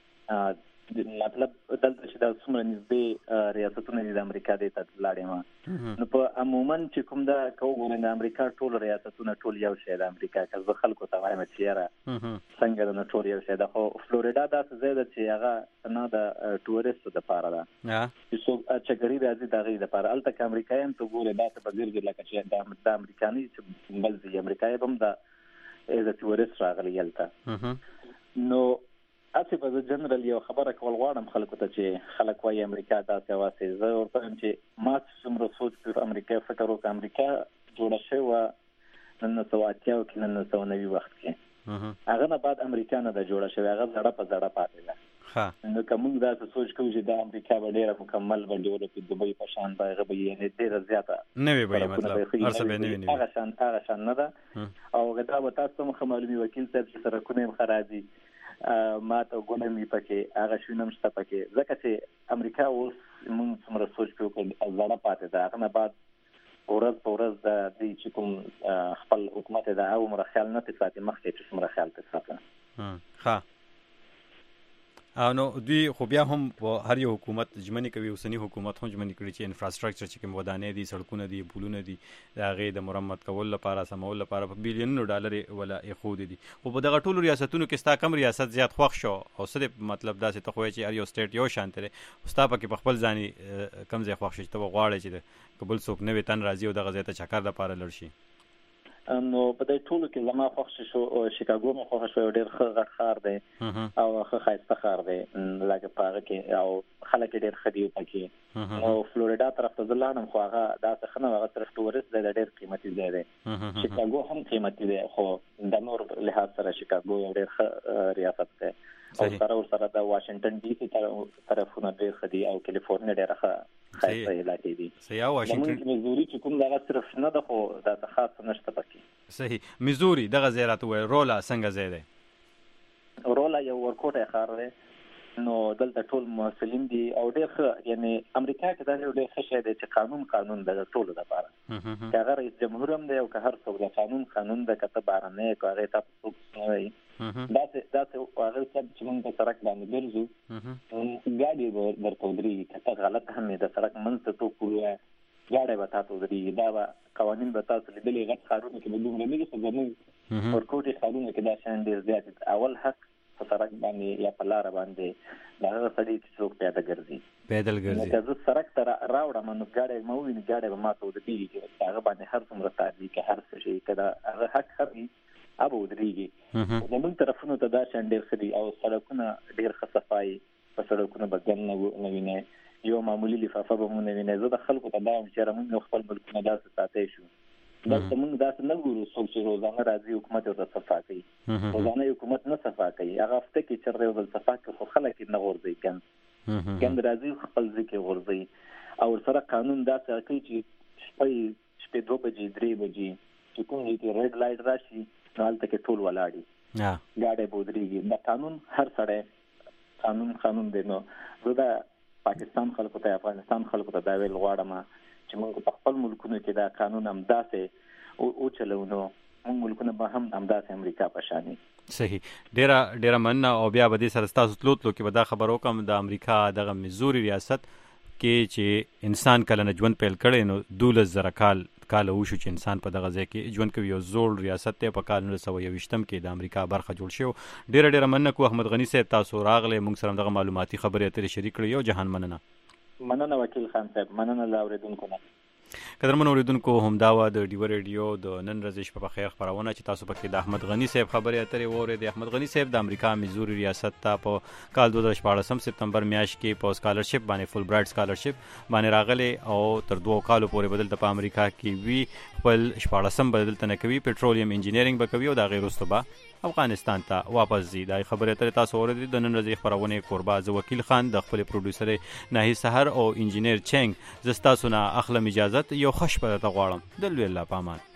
مطلب دلته چې د څومره نږدې ریاستونه دي د امریکا د ته لاړم نو په عموما چې کوم دا کوم د امریکا ټول ریاستونه ټول یو شی د امریکا که خلکو ته وایم چې یاره څنګه د ټول یو شی د خو فلوریډا داسې ځای ده چې هغه نه د ټوریستو لپاره ده چې څوک چې غریب راځي د هغې لپاره هلته که امریکایان ته ګورې داسې په ګرځي لکه چې د امریکاني چې بل ځي امریکایي به هم د ایز ا ټوریست راغلی هلته نو اسی په جنرال یو خبره کول غواړم خلکو ته چې خلک وايي امریکا داسې واسه زه ورته چې ما څومره سوچ په امریکا فکر وکړم امریکا جوړه شوه نن سو اتیاو کې نن سو نوي وخت کې هغه نه بعد امریکا نه د جوړه شوه هغه زړه په زړه پاتې ده ها نو کوم دا سوچ کوم چې د امریکا ډیره مکمل به ډیولپ دوبۍ په شان به به یې ډیره زیاته نه وي به مطلب ارسه به نه وي هغه شان هغه شان نه ده او غدا به تاسو مخ معلومي وکیل صاحب چې سره کوم خرابي ما ته ګونمې پکې هغه شینم شته پکې ځکه چې امریکا اوس موږ څومره سوچ کوو زړه پاتې ده هغه نه بعد ورځ په ورځ د دې چې کوم خپل حکومت د عمر خیال نه تساتي مخکې چې څومره خیال تساتي ها او نو دوی خو بیا هم هر یو حکومت جمعنی کوي اوسنی حکومت هم جمعنی کړي چې انفراستراکچر چې کوم ودانې دي سړکونه دي پلونه دي دا غي د مرمت کول لپاره سمول لپاره په بیلیونونو ډالر ولا اخود دي او په دغه ټولو ریاستونو کې ستا کم ریاست زیات خوښ شو او څه مطلب دا چې ته خو چې هر یو سټیټ یو شانت لري ستا په خپل ځاني کم ځای خوښ شي ته غواړې چې قبول څوک نه وي تن راځي او دغه ځای ته چکر لپاره لړشي نو په دې ټولو کې زما خوښ شو شیکاګو مې خوښ شو ډېر ښه غټ ښار دی او ښه ښایسته ښار دی لکه په هغه کې او خلک ډېر ښه دي پکې او فلوریډا طرف ته زه لاړم خو هغه داسې ښه نه هغه طرف ټورست دی ډېر قیمتي ځای دی شیکاګو هم قیمتي دی خو د نور لحاظ سره شیکاګو یو ډېر ښه ریاست دی او سره سره د واشنگټن ډي سي طرفونه ډېر خدي او کالیفورنیا ډېر ښه خاصه علاقې دي. صحیح. واشنگټن میزوري چې کوم دغه صرف نه ده خو دا خاص نشته پکې. صحیح. میزوري دغه ځای راته وایي رولا څنګه ځای دی؟ رولا یو ورکوټی ښار دی، نو دلته ټول مسلمان دي او ډېر ښه، یعنی امریکا کې دا ډېر ښه شی دی چې قانون قانون د ټولو لپاره، که هغه رئیس جمهور هم دی او که هر څوک د قانون قانون د که ته بهرنی که هغې ته په څوک نه وایي داسې داسې هغه صاحب چې موږ په سړک باندې ګرځو ګاډي به درته ودرېږي، که ته غلط هم یې د سړک منځ ته څوک ووایه ګاډی به تا ته ودرېږي. دا به قوانین به تاسو لیدلي غټ ښارونو کې به دومره نه وي، خو زموږ ورکوټي ښارونو کې دا شیان ډېر زیات دي. اول حق په سړک باندې یا په لاره باندې د هغه سړي چې څوک پیاده ګرځي پیدل ګرځي. که زه سړک ته راوړم نو ګاډی ما وویني ګاډی به ما ته ودرېږي، چې هغه باندې هر څومره تار وي که هر څه شي که د هغه حق هر وي هغه به ودرېږي. زموږ طرفونو ته دا شیان ډېر ښه دي او سړکونه ډېر ښه صفایي، په سړکونو به ګند نه وینئ، یو معمولي لفافه به مو نه وینئ. زه د خلکو ته دا وایم چې یاره موږ خپل ملکونه داسې ساتلی شو. دلته موږ داسې نه ګورو څوک چې روزانه راځي حکومت ورته صفا کوي، روزانه حکومت نه صفا کوي، هغه هفته کې چېرته یو ځل صفا کوي خو خلک یې نه غورځوي، ګند ګند راځي خپل ځای کې غورځوي. او ورسره قانون داسې کوي چې شپې شپې دوه بجې درې بجې چې کوم ځای کې ریډ لایټ راشي نو هلته کې ټول ولاړ وي، ګاډی به ودرېږي. دا قانون هر سړی قانون قانون دی. نو زه د پاکستان خلکو ته افغانستان خلکو ته دا ویل غواړم چې موږ په خپل ملکونو کې دا قانون همداسې وچلو نو موږ ملکونه به هم همداسې امریکا په شان وي. صحیح. ډېره ډېره مننه. او بیا به دې سره ستاسو تلو تلو کې به دا خبر وکړم د امریکا دغه میزوري ریاست کې چې انسان کله نه ژوند پیل کړی نو دولس زره کال کاله وشو چې انسان په دغه ځای کې ژوند کوي. یو زوړ ریاست دی، په کال نولس سوه یوویشتم کې د امریکا برخه جوړ شو. ډېره ډېره مننه کو احمد غني صاحب، تاسو راغلی موږ سره دغه معلوماتي خبرې اترې شریک کړې. یو جهان مننه. مننه وکیل خان صاحب، مننه له اورېدونکو نه. قدرمن اوریدونکو همدا و د ډیو ریډیو د نن ورځې شپه په خیر خبرونه چې تاسو پکې د احمد غني صاحب خبرې اترې ووري. د احمد غني صاحب د امریکا میزوري ریاست ته په کال دوه هزار شپاړسم سپتمبر میاشت کې په سکالرشپ باندې فول برایټ سکالرشپ باندې راغلي او تر دوه کالو پورې بدل ته په امریکا کې وی خپل شپاړسم بدل ته نه کوي، پېټرولیم انجینرینګ به کوي او دا غیر وروسته به افغانستان ته واپس ځي. دا خبرې اترې تاسو اورېدې. د نن ورځې خبرونه کوربه زه وکیل خان د خپل پروډوسر ناهي سحر او انجینیر چنګ زه ستاسو نه اخلم اجازت. یو خوش په ته غواړم. د لوی الله په امان.